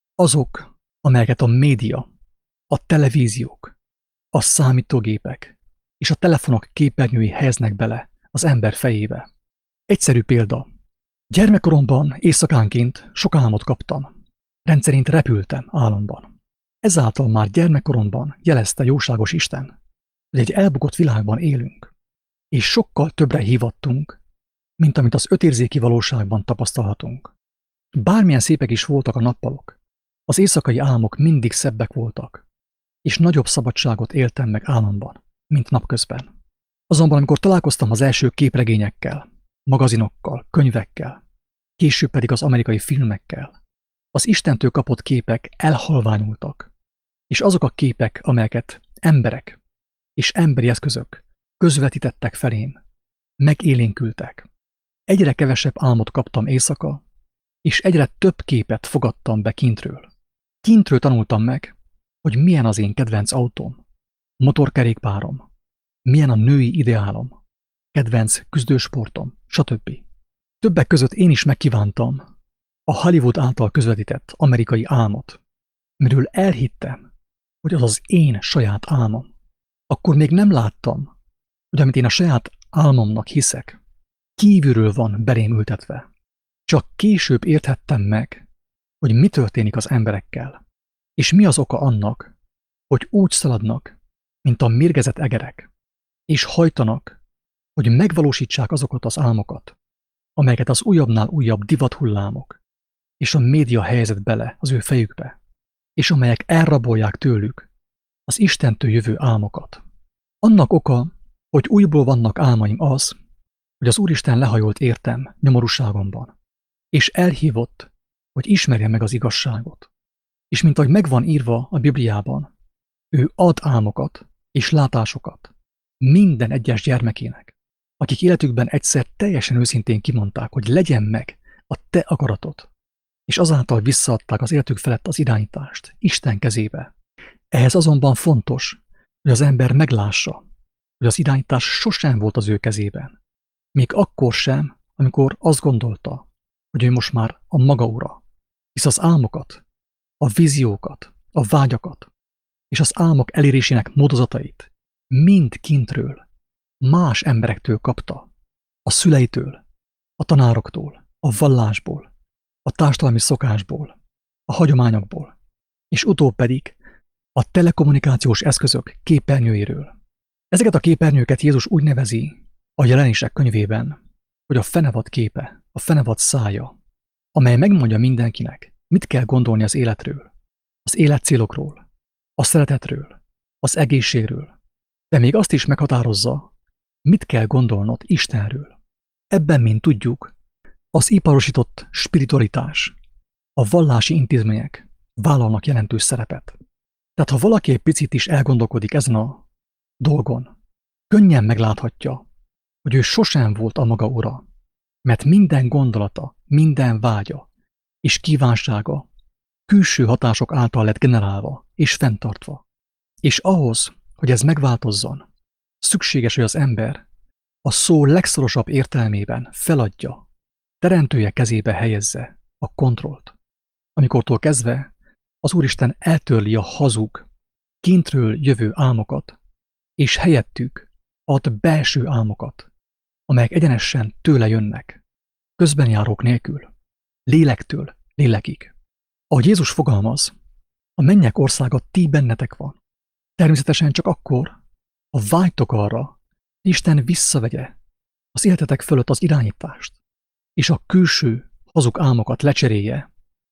Azok, amelyeket a média, a televíziók, a számítógépek és a telefonok képernyői helyeznek bele az ember fejébe. Egyszerű példa. Gyermekkoromban éjszakánként sok álmot kaptam. Rendszerint repültem álomban. Ezáltal már gyermekkoromban jelezte jóságos Isten, hogy egy elbukott világban élünk, és sokkal többre hívattunk, mint amit az ötérzéki valóságban tapasztalhatunk. Bármilyen szépek is voltak a nappalok, az éjszakai álmok mindig szebbek voltak, és nagyobb szabadságot éltem meg álomban, mint napközben. Azonban, amikor találkoztam az első képregényekkel, magazinokkal, könyvekkel, később pedig az amerikai filmekkel, az Istentől kapott képek elhalványultak, és azok a képek, amelyeket emberek és emberi eszközök közvetítettek felém, megélénkültek. Egyre kevesebb álmot kaptam éjszaka, és egyre több képet fogadtam be kintről. Kintről tanultam meg, hogy milyen az én kedvenc autóm, motorkerékpárom, milyen a női ideálom, kedvenc küzdősportom, stb. Többek között én is megkívántam a Hollywood által közvetített amerikai álmot, miről elhittem, hogy az az én saját álmom. Akkor még nem láttam, hogy amit én a saját álmomnak hiszek, kívülről van belém ültetve. Csak később érthettem meg, hogy mi történik az emberekkel, és mi az oka annak, hogy úgy szaladnak, mint a mérgezett egerek, és hajtanak, hogy megvalósítsák azokat az álmokat, amelyeket az újabbnál újabb divathullámok és a média helyezett bele az ő fejükbe, és amelyek elrabolják tőlük az Istentől jövő álmokat. Annak oka, hogy újból vannak álmaim az, hogy az Úristen lehajolt értem nyomorúságomban, és elhívott, hogy ismerjem meg az igazságot. És mint ahogy megvan írva a Bibliában, ő ad álmokat és látásokat minden egyes gyermekének, akik életükben egyszer teljesen őszintén kimondták, hogy legyen meg a te akaratod, és azáltal visszaadták az életük felett az irányítást Isten kezébe. Ehhez azonban fontos, hogy az ember meglássa, hogy az irányítás sosem volt az ő kezében. Még akkor sem, amikor azt gondolta, hogy ő most már a maga ura, hisz az álmokat, a víziókat, a vágyakat és az álmok elérésének módozatait mind kintről, más emberektől kapta, a szüleitől, a tanároktól, a vallásból, a társadalmi szokásból, a hagyományokból, és utóbb pedig a telekommunikációs eszközök képernyőiről. Ezeket a képernyőket Jézus úgy nevezi a Jelenések könyvében, hogy a fenevad képe, a fenevad szája, amely megmondja mindenkinek, mit kell gondolni az életről, az életcélokról, a szeretetről, az egészségről, de még azt is meghatározza, mit kell gondolnod Istenről. Ebben, mint tudjuk, az iparosított spiritualitás, a vallási intézmények vállalnak jelentős szerepet. Tehát ha valaki egy picit is elgondolkodik ezen a dolgon, könnyen megláthatja, hogy ő sosem volt a maga ura, mert minden gondolata, minden vágya és kívánsága külső hatások által lett generálva és fenntartva. És ahhoz, hogy ez megváltozzon, szükséges, hogy az ember a szó legszorosabb értelmében feladja, teremtője kezébe helyezze a kontrollt. Amikortól kezdve az Úristen eltörli a hazug, kintről jövő álmokat, és helyettük ad belső álmokat, amelyek egyenesen tőle jönnek, közbenjárók nélkül, lélektől lélekig. Ahogy Jézus fogalmaz, a mennyek országa ti bennetek van. Természetesen csak akkor, ha vágytok arra, hogy Isten visszavegye az életetek fölött az irányítást, és a külső hazug álmokat lecserélje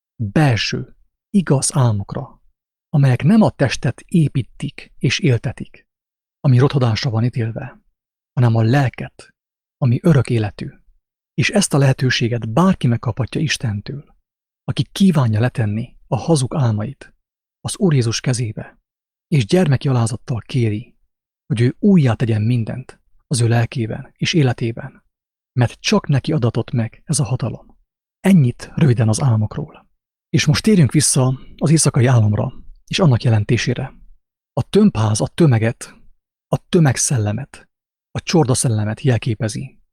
belső, igaz álmokra, amelyek nem a testet építik és éltetik, ami rothadásra van ítélve, hanem a lelket, ami örök életű. És ezt a lehetőséget bárki megkaphatja Istentől, aki kívánja letenni a hazug álmait az Úr Jézus kezébe, és gyermeki alázattal kéri, hogy ő újjá tegyen mindent az ő lelkében és életében, mert csak neki adatott meg ez a hatalom. Ennyit röviden az álmokról. És most térjünk vissza az éjszakai álomra és annak jelentésére. A tömbház a tömeget, a tömegszellemet, a csordaszellemet jelképezi,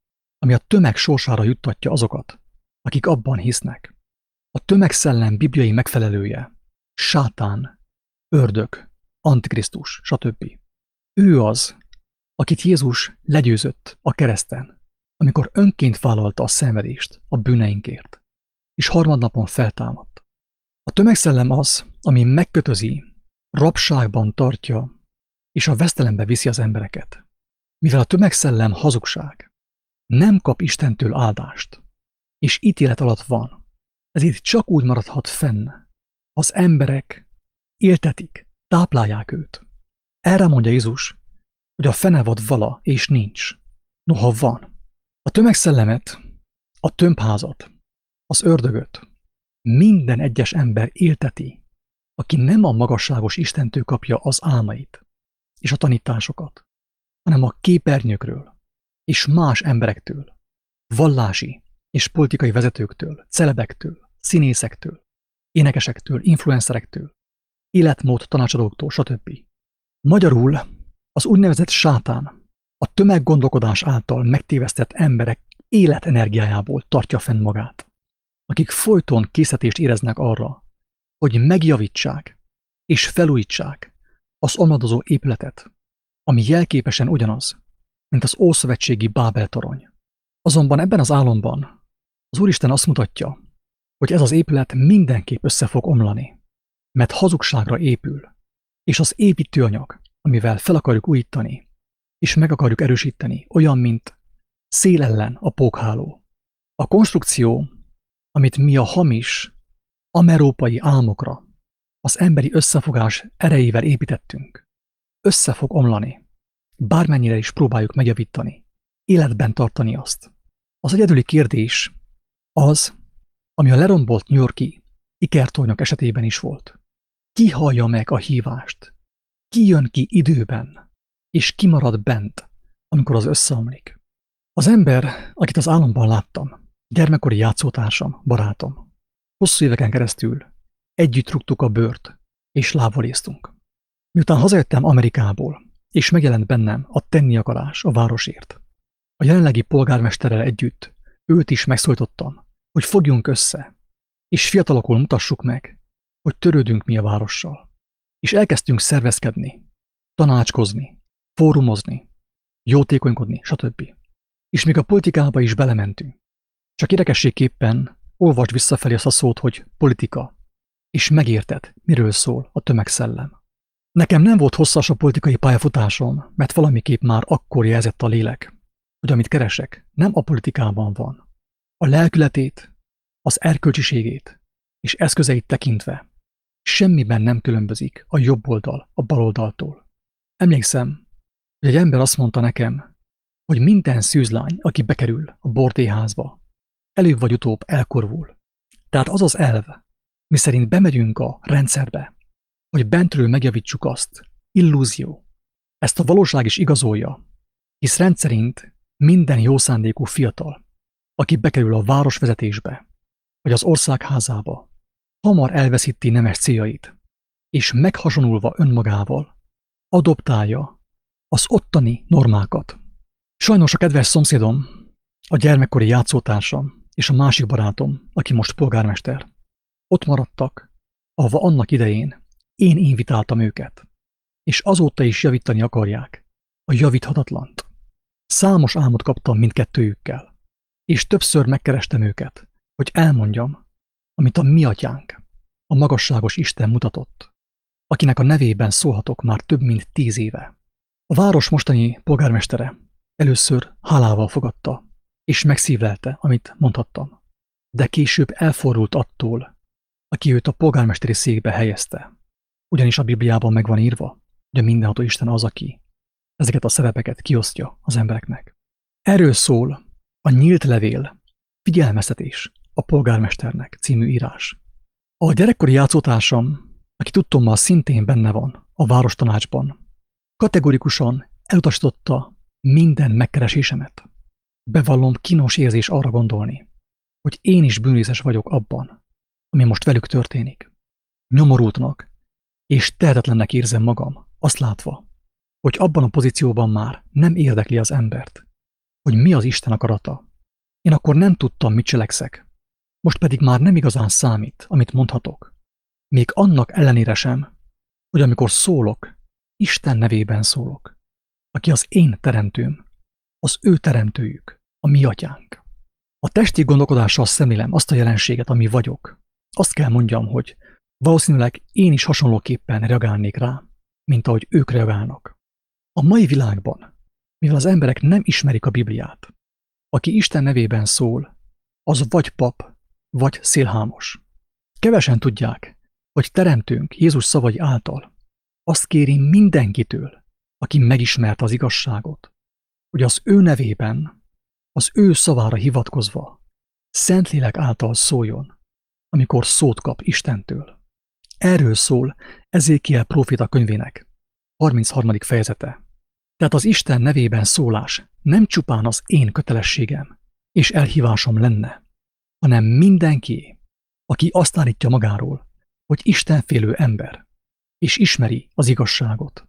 ami a tömeg sorsára juttatja azokat, akik abban hisznek. A tömegszellem bibliai megfelelője, sátán, ördög, antikrisztus, stb. Ő az, akit Jézus legyőzött a kereszten, amikor önként vállalta a szenvedést a bűneinkért, és harmadnapon feltámadt. A tömegszellem az, ami megkötözi, rabságban tartja, és a vesztelembe viszi az embereket. Mivel a tömegszellem hazugság, nem kap Istentől áldást, és ítélet alatt van, ezért csak úgy maradhat fenn, az emberek éltetik, táplálják őt. Erre mondja Jézus, hogy a fenevad vala és nincs, noha van. A tömegszellemet, a tömbházat, az ördögöt minden egyes ember élteti, aki nem a magasságos Istentől kapja az álmait és a tanításokat, hanem a képernyőkről és más emberektől, vallási és politikai vezetőktől, celebektől, színészektől, énekesektől, influencerektől, életmód tanácsadóktól, stb. Magyarul az úgynevezett sátán a tömeggondolkodás által megtévesztett emberek életenergiájából tartja fenn magát, akik folyton készítést éreznek arra, hogy megjavítsák és felújítsák az omladozó épületet, ami jelképesen ugyanaz, mint az ószövetségi Bábel torony. Azonban ebben az álomban az Úristen azt mutatja, hogy ez az épület mindenképp össze fog omlani, mert hazugságra épül, és az építőanyag, amivel fel akarjuk újítani, és meg akarjuk erősíteni, olyan, mint szél ellen a pókháló. A konstrukció, amit mi a hamis, amerópai álmokra, az emberi összefogás erejével építettünk, össze fog omlani, bármennyire is próbáljuk megjavítani, életben tartani azt. Az egyedüli kérdés az, ami a lerombolt New York-i ikertornyok esetében is volt. Ki hallja meg a hívást? Ki jön ki időben, és ki marad bent, amikor az összeomlik? Az ember, akit az álomban láttam, gyermekkori játszótársam, barátom, hosszú éveken keresztül együtt rúgtuk a bőrt, és lábvaléztunk. Miután hazajöttem Amerikából, és megjelent bennem a tenni akarás a városért, a jelenlegi polgármesterrel együtt őt is megszólítottam, hogy fogjunk össze, és fiatalokul mutassuk meg, hogy törődünk mi a várossal. És elkezdtünk szervezkedni, tanácskozni, fórumozni, jótékonykodni, stb. És még a politikába is belementünk. Csak érdekességképpen olvasd visszafelé azt a szót, hogy politika, és megérted, miről szól a tömegszellem. Nekem nem volt hosszas a politikai pályafutásom, mert valamiképp már akkor jelzett a lélek, hogy amit keresek, nem a politikában van. A lelkületét, az erkölcsiségét és eszközeit tekintve semmiben nem különbözik a jobb oldal a bal oldaltól. Emlékszem, hogy egy ember azt mondta nekem, hogy minden szűzlány, aki bekerül a bordéházba, előbb vagy utóbb elkorvul. Tehát az az elv, miszerint bemegyünk a rendszerbe, hogy bentről megjavítsuk azt, illúzió. Ezt a valóság is igazolja, hisz rendszerint minden jó szándékú fiatal, aki bekerül a városvezetésbe, vagy az országházába, hamar elveszíti nemes céljait, és meghasonulva önmagával adoptálja az ottani normákat. Sajnos a kedves szomszédom, a gyermekkori játszótársam és a másik barátom, aki most polgármester, ott maradtak, ahova annak idején én invitáltam őket, és azóta is javítani akarják a javíthatatlant. Számos álmot kaptam mindkettőjükkel, és többször megkerestem őket, hogy elmondjam, amit a mi atyánk, a magasságos Isten mutatott, akinek a nevében szólhatok már több mint tíz éve. A város mostani polgármestere először hálával fogadta, és megszívlelte, amit mondhattam, de később elfordult attól, aki őt a polgármesteri székbe helyezte. Ugyanis a Bibliában meg van írva, hogy a mindenható Isten az, aki ezeket a szerepeket kiosztja az embereknek. Erről szól a Nyílt levél, figyelmeztetés a polgármesternek című írás. A gyerekkori játszótársam, aki tudtommal szintén benne van a várostanácsban, kategorikusan elutasította minden megkeresésemet. Bevallom, kínos érzés arra gondolni, hogy én is bűnrészes vagyok abban, ami most velük történik. Nyomorultnak és tehetetlennek érzem magam, azt látva, hogy abban a pozícióban már nem érdekli az embert, hogy mi az Isten akarata, Én akkor nem tudtam, mit cselekszek. Most pedig már nem igazán számít, amit mondhatok. Még annak ellenére sem, hogy amikor szólok, Isten nevében szólok, aki az én teremtőm, az ő teremtőjük, a mi atyánk. A testi gondolkodással szemlélem azt a jelenséget, ami vagyok. Azt kell mondjam, hogy valószínűleg én is hasonlóképpen reagálnék rá, mint ahogy ők reagálnak. A mai világban, mivel az emberek nem ismerik a Bibliát, aki Isten nevében szól, az vagy pap, vagy szélhámos. Kevesen tudják, hogy teremtőnk Jézus szavai által azt kéri mindenkitől, aki megismerte az igazságot, hogy az ő nevében, az ő szavára hivatkozva Szentlélek által szóljon, amikor szót kap Istentől. Erről szól Ezékiel próféta könyvének harmincharmadik fejezete. Tehát az Isten nevében szólás nem csupán az én kötelességem és elhívásom lenne, hanem mindenki, aki azt állítja magáról, hogy istenfélő ember, és ismeri az igazságot.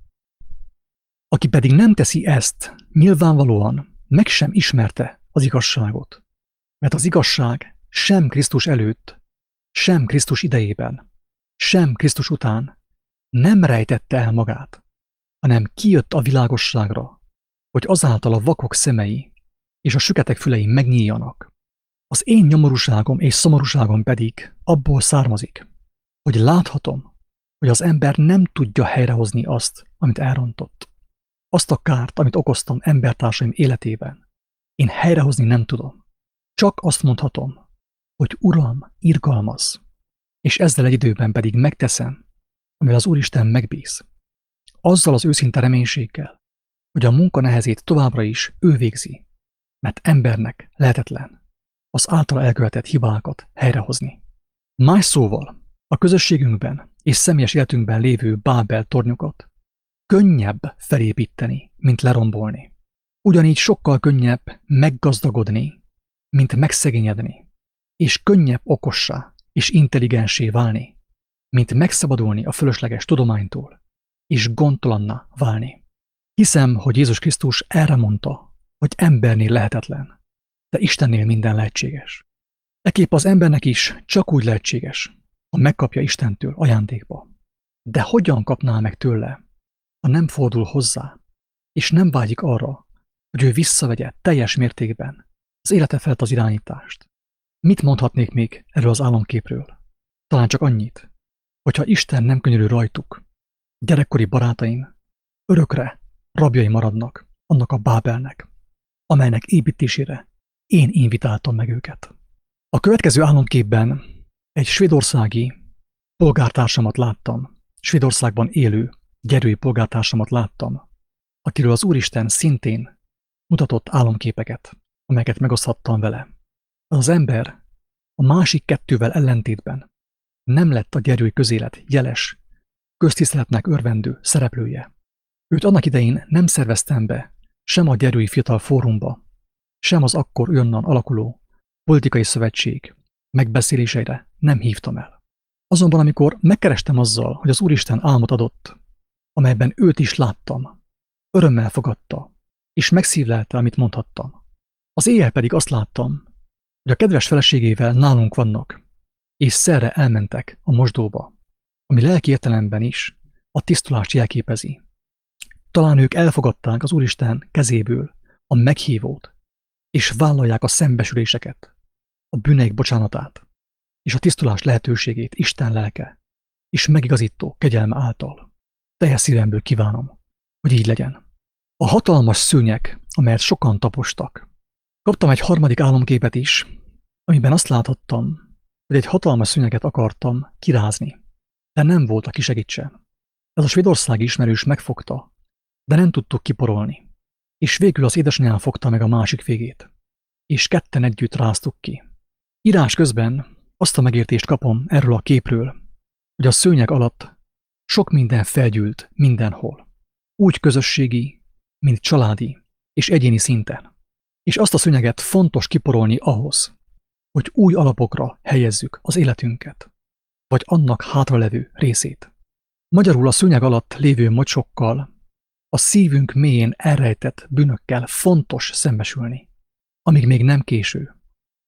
Aki pedig nem teszi ezt, nyilvánvalóan meg sem ismerte az igazságot, mert az igazság sem Krisztus előtt, sem Krisztus idejében, sem Krisztus után nem rejtette el magát, hanem kijött a világosságra, hogy azáltal a vakok szemei és a süketek fülei megnyíljanak. Az én nyomorúságom és szomorúságom pedig abból származik, hogy láthatom, hogy az ember nem tudja helyrehozni azt, amit elrontott. Azt a kárt, amit okoztam embertársaim életében, én helyrehozni nem tudom. Csak azt mondhatom, hogy Uram, irgalmazz, és ezzel egy időben pedig megteszem, amivel az Úristen megbíz. Azzal az őszinte reménységgel, hogy a munka nehezét továbbra is ő végzi, mert embernek lehetetlen az általa elkövetett hibákat helyrehozni. Más szóval, a közösségünkben és személyes életünkben lévő Bábel tornyokat könnyebb felépíteni, mint lerombolni. Ugyanígy sokkal könnyebb meggazdagodni, mint megszegényedni, és könnyebb okossá és intelligensé válni, mint megszabadulni a fölösleges tudománytól, és gondtalanná válni. Hiszem, hogy Jézus Krisztus erre mondta, hogy embernél lehetetlen, de Istennél minden lehetséges. Ekképp az embernek is csak úgy lehetséges, ha megkapja Istentől ajándékba. De hogyan kapná meg tőle, ha nem fordul hozzá, és nem vágyik arra, hogy ő visszavegye teljes mértékben az élete felett az irányítást? Mit mondhatnék még erről az álomképről? Talán csak annyit, hogyha Isten nem könyörül rajtuk, gyerekkori barátaim örökre rabjai maradnak annak a Bábelnek, amelynek építésére én invitáltam meg őket. A következő álomképben egy svédországi polgártársamat láttam, Svédországban élő gyerői polgártársamat láttam, akiről az Úristen szintén mutatott álomképeket, amelyeket megoszthattam vele. Az ember a másik kettővel ellentétben nem lett a gyerői közélet jeles, köztiszteletnek örvendő szereplője. Őt annak idején nem szerveztem be sem a gyerői fiatal fórumba, sem az akkor onnan alakuló politikai szövetség megbeszéléseire nem hívtam el. Azonban amikor megkerestem azzal, hogy az Úristen álmot adott, amelyben őt is láttam, örömmel fogadta, és megszívlelte, amit mondhattam. Az éjjel pedig azt láttam, hogy a kedves feleségével nálunk vannak, és szerre elmentek a mosdóba, ami lelki értelemben is a tisztulást jelképezi. Talán ők elfogadták az Úristen kezéből a meghívót, és vállalják a szembesüléseket, a bűneik bocsánatát, és a tisztulás lehetőségét Isten lelke, és megigazító kegyelme által. Teljes szívemből kívánom, hogy így legyen. A hatalmas szőnyeg, amelyet sokan tapostak. Kaptam egy harmadik álomképet is, amiben azt láthattam, hogy egy hatalmas szőnyeget akartam kirázni, de nem volt, aki segítsen. Ez a svédországi ismerős megfogta, de nem tudtuk kiporolni, és végül az édesanyám fogta meg a másik végét, és ketten együtt ráztuk ki. Írás közben azt a megértést kapom erről a képről, hogy a szőnyeg alatt sok minden felgyűlt mindenhol, úgy közösségi, mint családi és egyéni szinten. És azt a szőnyeget fontos kiporolni ahhoz, hogy új alapokra helyezzük az életünket, vagy annak hátralevő részét. Magyarul a szőnyeg alatt lévő mocsokkal, a szívünk mélyén elrejtett bűnökkel fontos szembesülni, amíg még nem késő,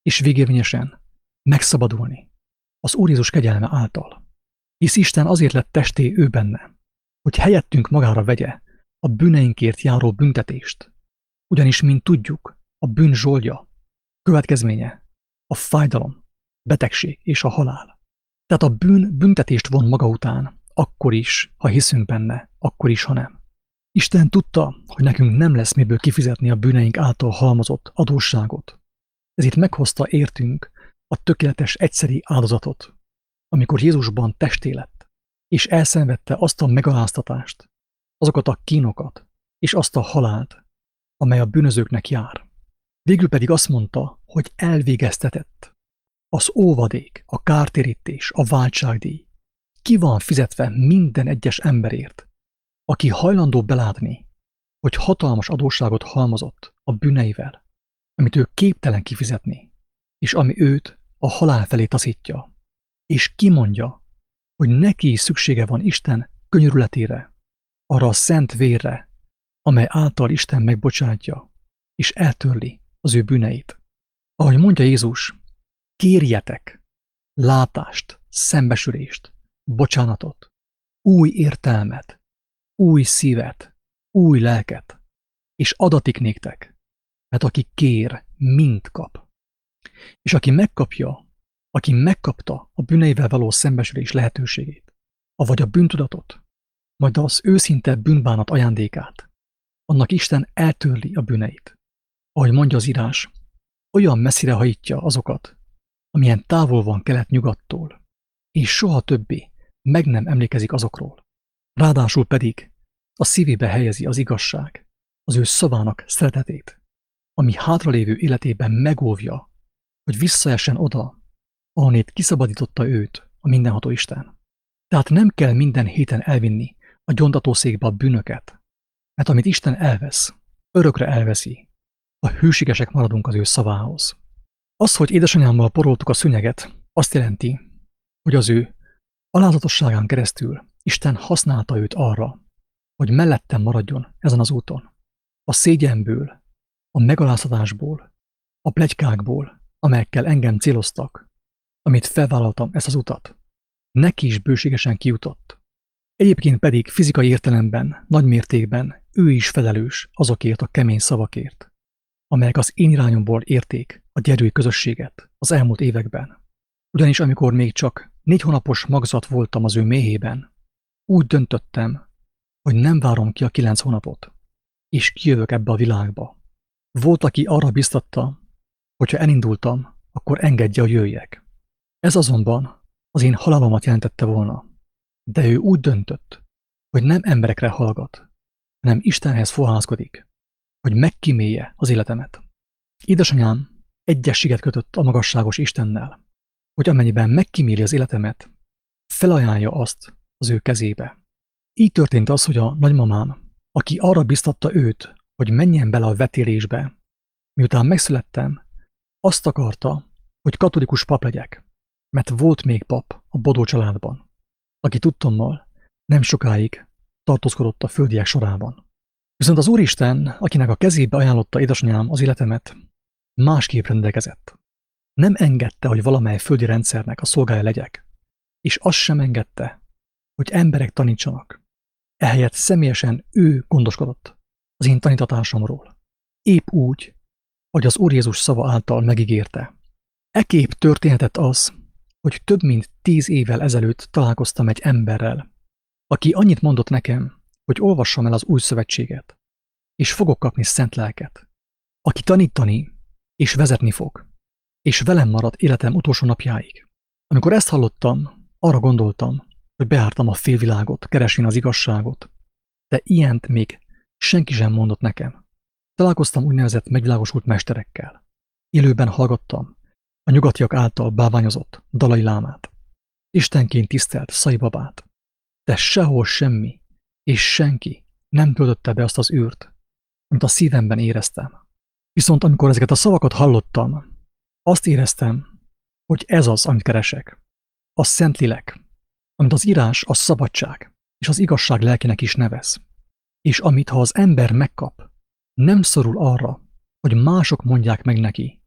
és végérvényesen megszabadulni az Úr Jézus kegyelme által. Hisz Isten azért lett testé ő benne, hogy helyettünk magára vegye a bűneinkért járó büntetést, ugyanis, mint tudjuk, a bűn zsoldja, következménye a fájdalom, betegség és a halál. Tehát a bűn büntetést von maga után, akkor is, ha hiszünk benne, akkor is, ha nem. Isten tudta, hogy nekünk nem lesz miből kifizetni a bűneink által halmozott adósságot. Ez itt meghozta értünk a tökéletes egyszeri áldozatot, amikor Jézusban testé lett, és elszenvedte azt a megaláztatást, azokat a kínokat, és azt a halált, amely a bűnözőknek jár. Végül pedig azt mondta, hogy elvégeztetett. Az óvadék, a kártérítés, a váltságdíj ki van fizetve minden egyes emberért, aki hajlandó belátni, hogy hatalmas adósságot halmozott a bűneivel, amit ő képtelen kifizetni, és ami őt a halál felé taszítja, és kimondja, hogy neki is szüksége van Isten könyörületére, arra a szent vérre, amely által Isten megbocsátja, és eltörli az ő bűneit. Ahogy mondja Jézus, kérjetek látást, szembesülést, bocsánatot, új értelmet, új szívet, új lelket, és adatik néktek, mert aki kér, mind kap. És aki megkapja, aki megkapta a bűneivel való szembesülés lehetőségét, avagy a bűntudatot, majd az őszinte bűnbánat ajándékát, annak Isten eltörli a bűneit. Ahogy mondja az írás, olyan messzire hajítja azokat, amilyen távol van kelet-nyugattól, és soha többé meg nem emlékezik azokról. Ráadásul pedig a szívébe helyezi az igazság, az ő szavának szeretetét, ami hátralévő életében megóvja, hogy visszaessen oda, ahonnét kiszabadította őt a mindenható Isten. Tehát nem kell minden héten elvinni a gyontatószékbe a bűnöket, mert amit Isten elvesz, örökre elveszi, ha hűségesek maradunk az ő szavához. Az, hogy édesanyámmal poroltuk a szőnyeget, azt jelenti, hogy az ő alázatosságán keresztül Isten használta őt arra, hogy mellettem maradjon ezen az úton. A szégyenből, a megaláztatásból, a pletykákból, amelyekkel engem céloztak, amit felvállaltam ezt az utat, neki is bőségesen kijutott. Egyébként pedig fizikai értelemben, nagy mértékben ő is felelős azokért a kemény szavakért, amelyek az én irányomból érték a gyerői közösséget az elmúlt években. Ugyanis amikor még csak négy hónapos magzat voltam az ő méhében, úgy döntöttem, hogy nem várom ki a kilenc hónapot, és kijövök ebbe a világba. Volt, aki arra biztatta, hogyha elindultam, akkor engedje, hogy jöjjek. Ez azonban az én halálomat jelentette volna, de ő úgy döntött, hogy nem emberekre hallgat, hanem Istenhez fohászkodik, hogy megkímélje az életemet. Édesanyám egyességet kötött a magasságos Istennel, hogy amennyiben megkíméli az életemet, felajánlja azt az ő kezébe. Így történt az, hogy a nagymamám, aki arra biztatta őt, hogy menjen bele a vetélésbe, miután megszülettem, azt akarta, hogy katolikus pap legyek, mert volt még pap a Bodó családban, aki tudtommal nem sokáig tartózkodott a földiek sorában. Viszont az Úristen, akinek a kezébe ajánlotta édesanyám az életemet, másképp rendelkezett. Nem engedte, hogy valamely földi rendszernek a szolgája legyek, és azt sem engedte, hogy emberek tanítsanak. Ehelyett személyesen ő gondoskodott az én tanítatásomról. Épp úgy, hogy az Úr Jézus szava által megígérte. Ekképp történhetett az, hogy több mint tíz évvel ezelőtt találkoztam egy emberrel, aki annyit mondott nekem, hogy olvassam el az új szövetséget, és fogok kapni szent lelket, aki tanítani és vezetni fog, és velem maradt életem utolsó napjáig. Amikor ezt hallottam, arra gondoltam, hogy beártam a félvilágot, keresni az igazságot, de ilyent még senki sem mondott nekem. Találkoztam úgynevezett megvilágosult mesterekkel. Élőben hallgattam a nyugatiak által bálványozott Dalai Lámát, istenként tisztelt Szai Babát, de sehol semmi és senki nem töltötte be azt az űrt, amit a szívemben éreztem. Viszont amikor ezeket a szavakat hallottam, azt éreztem, hogy ez az, amit keresek. A Szentlélek, amit az írás a szabadság és az igazság lelkének is nevez, és amit ha az ember megkap, nem szorul arra, hogy mások mondják meg neki,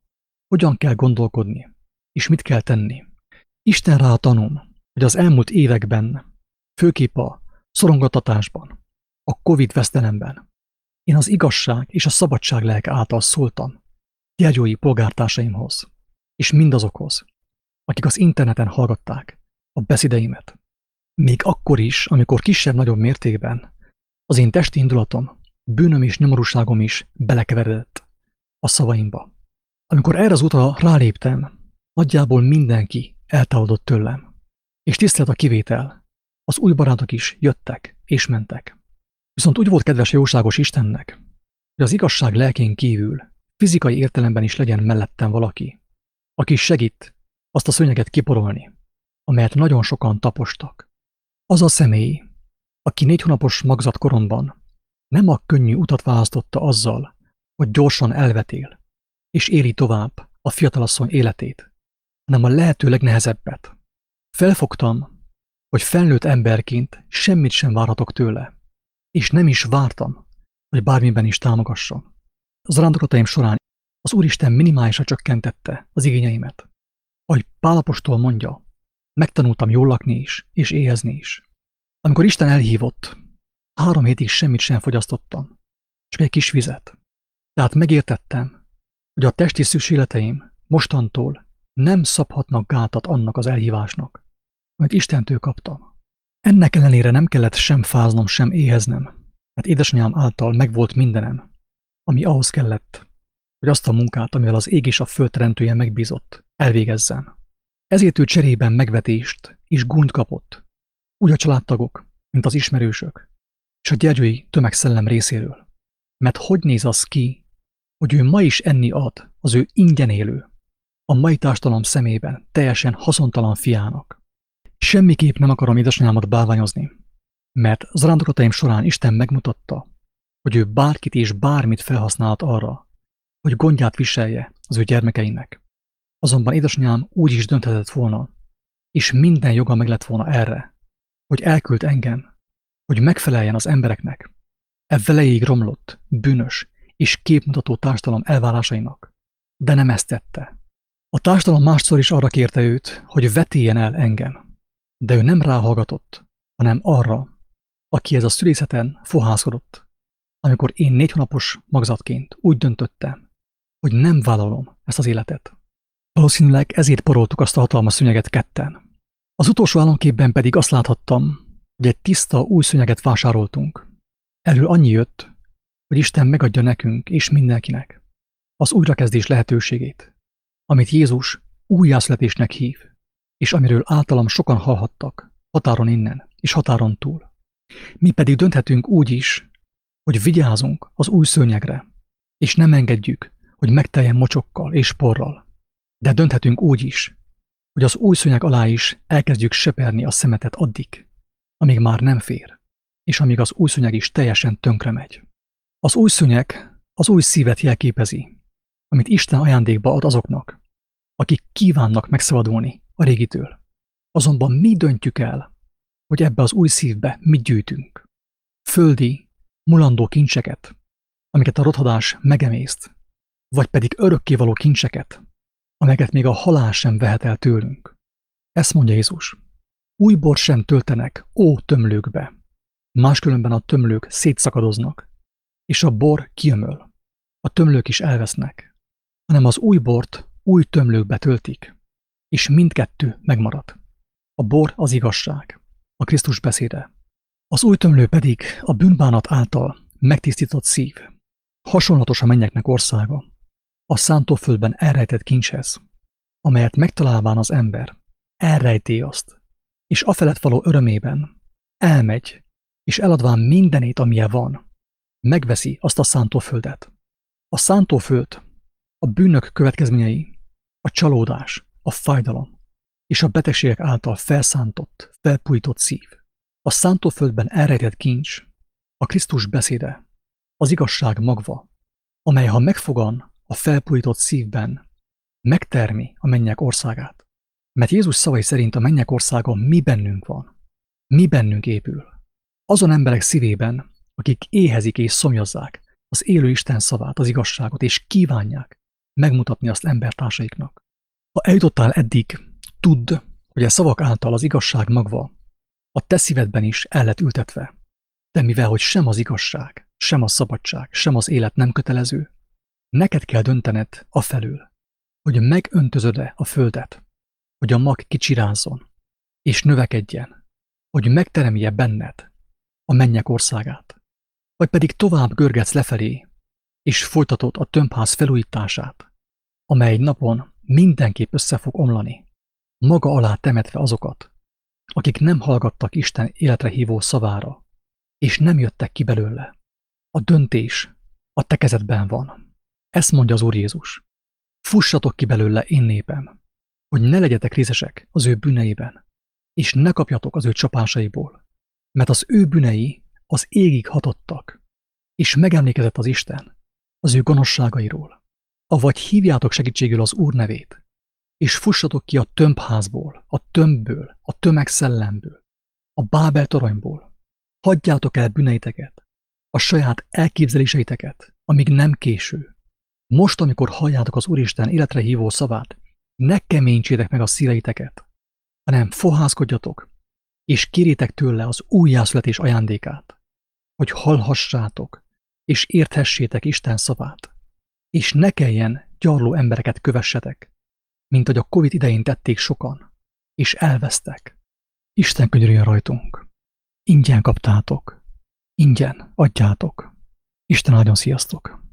hogyan kell gondolkodni, és mit kell tenni. Isten rá tanom, hogy az elmúlt években, főképp a szorongatatásban, a Covid vesztelemben, én az igazság és a szabadság lelke által szóltam gyergyói polgártársaimhoz, és mindazokhoz, akik az interneten hallgatták a beszédeimet. Még akkor is, amikor kisebb-nagyobb mértékben az én testi indulatom, bűnöm és nyomorúságom is belekeveredett a szavaimba. Amikor erre az útra ráléptem, nagyjából mindenki eltávolodott tőlem, és tisztelt a kivétel, az új barátok is jöttek és mentek. Viszont úgy volt kedves jóságos Istennek, hogy az igazság lelkén kívül fizikai értelemben is legyen mellettem valaki, aki segít azt a szőnyeget kiporolni, amelyet nagyon sokan tapostak. Az a személy, aki négy hónapos magzatkoromban nem a könnyű utat választotta azzal, hogy gyorsan elvetél, és éli tovább a fiatalasszony életét, hanem a lehető legnehezebbet. Felfogtam, hogy felnőtt emberként semmit sem várhatok tőle, és nem is vártam, hogy bármiben is támogasson. Az zarándoklataim során az Úristen minimálisra csökkentette az igényeimet. Ahogy Pál apostol mondja, megtanultam jól lakni is, és éhezni is. Amikor Isten elhívott, három hétig semmit sem fogyasztottam, csak egy kis vizet. Tehát megértettem, hogy a testi szükségleteim mostantól nem szabhatnak gátat annak az elhívásnak, amit Istentől kaptam. Ennek ellenére nem kellett sem fáznom, sem éheznem, mert édesanyám által megvolt mindenem, ami ahhoz kellett, hogy azt a munkát, amivel az ég és a föld teremtője megbízott, elvégezzem. Ezért ő cserében megvetést és gúnyt kapott, úgy a családtagok, mint az ismerősök, és a gyergyói tömegszellem részéről. Mert hogy néz az ki, hogy ő ma is enni ad az ő ingyen élő, a mai társadalom szemében teljesen haszontalan fiának. Semmiképp nem akarom édesanyámat bálványozni, mert zarándoklataim során Isten megmutatta, hogy ő bárkit és bármit felhasználhat arra, hogy gondját viselje az ő gyermekeinek. Azonban édesanyám úgy is dönthetett volna, és minden joga meg lett volna erre, hogy elküld engem, hogy megfeleljen az embereknek, e velejéig romlott, bűnös és képmutató társadalom elvárásainak, de nem ezt tette. A társadalom másszor is arra kérte őt, hogy vetéljen el engem, de ő nem ráhallgatott, hanem arra, aki ez a szülészeten fohászkodott, amikor én négy hónapos magzatként úgy döntöttem, hogy nem vállalom ezt az életet. Valószínűleg ezért poroltuk azt a hatalmas szőnyeget ketten. Az utolsó álomképben pedig azt láthattam, hogy egy tiszta új szőnyeget vásároltunk. Erről annyi jött, hogy Isten megadja nekünk és mindenkinek az újrakezdés lehetőségét, amit Jézus újjászületésnek hív, és amiről általam sokan hallhattak, határon innen és határon túl. Mi pedig dönthetünk úgy is, hogy vigyázunk az új szőnyegre, és nem engedjük, hogy megteljen mocsokkal és porral. De dönthetünk úgy is, hogy az új szőnyeg alá is elkezdjük söperni a szemetet addig, amíg már nem fér, és amíg az új szőnyeg is teljesen tönkre megy. Az új szőnyeg az új szívet jelképezi, amit Isten ajándékba ad azoknak, akik kívánnak megszabadulni a régitől. Azonban mi döntjük el, hogy ebbe az új szívbe mit gyűjtünk. Földi, mulandó kincseket, amiket a rothadás megemészt, vagy pedig örökkévaló kincseket, amelyeket még a halál sem vehet el tőlünk. Ezt mondja Jézus. Új bort sem töltenek ó tömlőkbe, máskülönben a tömlők szétszakadoznak, és a bor kiömöl, a tömlők is elvesznek, hanem az új bort új tömlőkbe töltik, és mindkettő megmarad. A bor az igazság, a Krisztus beszéde. Az új tömlő pedig a bűnbánat által megtisztított szív, hasonlatos a mennyeknek országa, a szántóföldben elrejtett kincshez, amelyet megtalálván az ember elrejti azt, és afelett való örömében elmegy, és eladván mindenét, amilyen van, megveszi azt a szántóföldet. A szántóföld a bűnök következményei, a csalódás, a fájdalom és a betegségek által felszántott, felpújtott szív. A szántóföldben elrejtett kincs, a Krisztus beszéde, az igazság magva, amely ha megfogan a felpújtott szívben, megtermi a mennyek országát. Mert Jézus szavai szerint a mennyek országa mi bennünk van, mi bennünk épül. Azon emberek szívében, akik éhezik és szomjazzák az élő Isten szavát, az igazságot, és kívánják megmutatni azt embertársaiknak. Ha eljutottál eddig, tudd, hogy a szavak által az igazság magva a te szívedben is el lett ültetve. De mivel, hogy sem az igazság, sem a szabadság, sem az élet nem kötelező, neked kell döntened afelől, hogy megöntözöd-e a földet, hogy a mag kicsirázzon, és növekedjen, hogy megteremje benned a mennyek országát, vagy pedig tovább görgetsz lefelé, és folytatod a tömbház felújítását, amely egy napon mindenképp össze fog omlani, maga alá temetve azokat, akik nem hallgattak Isten életre hívó szavára, és nem jöttek ki belőle. A döntés a te kezedben van. Ezt mondja az Úr Jézus. Fussatok ki belőle, én népem, hogy ne legyetek részesek az ő bűneiben, és ne kapjatok az ő csapásaiból, mert az ő bűnei az égig hatottak, és megemlékezett az Isten az ő gonoszságairól. Avagy hívjátok segítségül az Úr nevét, és fussatok ki a tömbházból, a tömbből, a tömegszellemből, a Bábel toronyból. Hagyjátok el bűneiteket, a saját elképzeléseiteket, amíg nem késő. Most, amikor halljátok az Úristen életre hívó szavát, ne keményítsétek meg a szíveiteket, hanem fohászkodjatok, és kérjétek tőle az újjászületés ajándékát, hogy hallhassátok, és érthessétek Isten szavát, és ne kelljen gyarló embereket kövessetek, mint hogy a Covid idején tették sokan, és elvesztek. Isten könyörüljön rajtunk. Ingyen kaptátok, ingyen adjátok. Isten áldjon, sziasztok!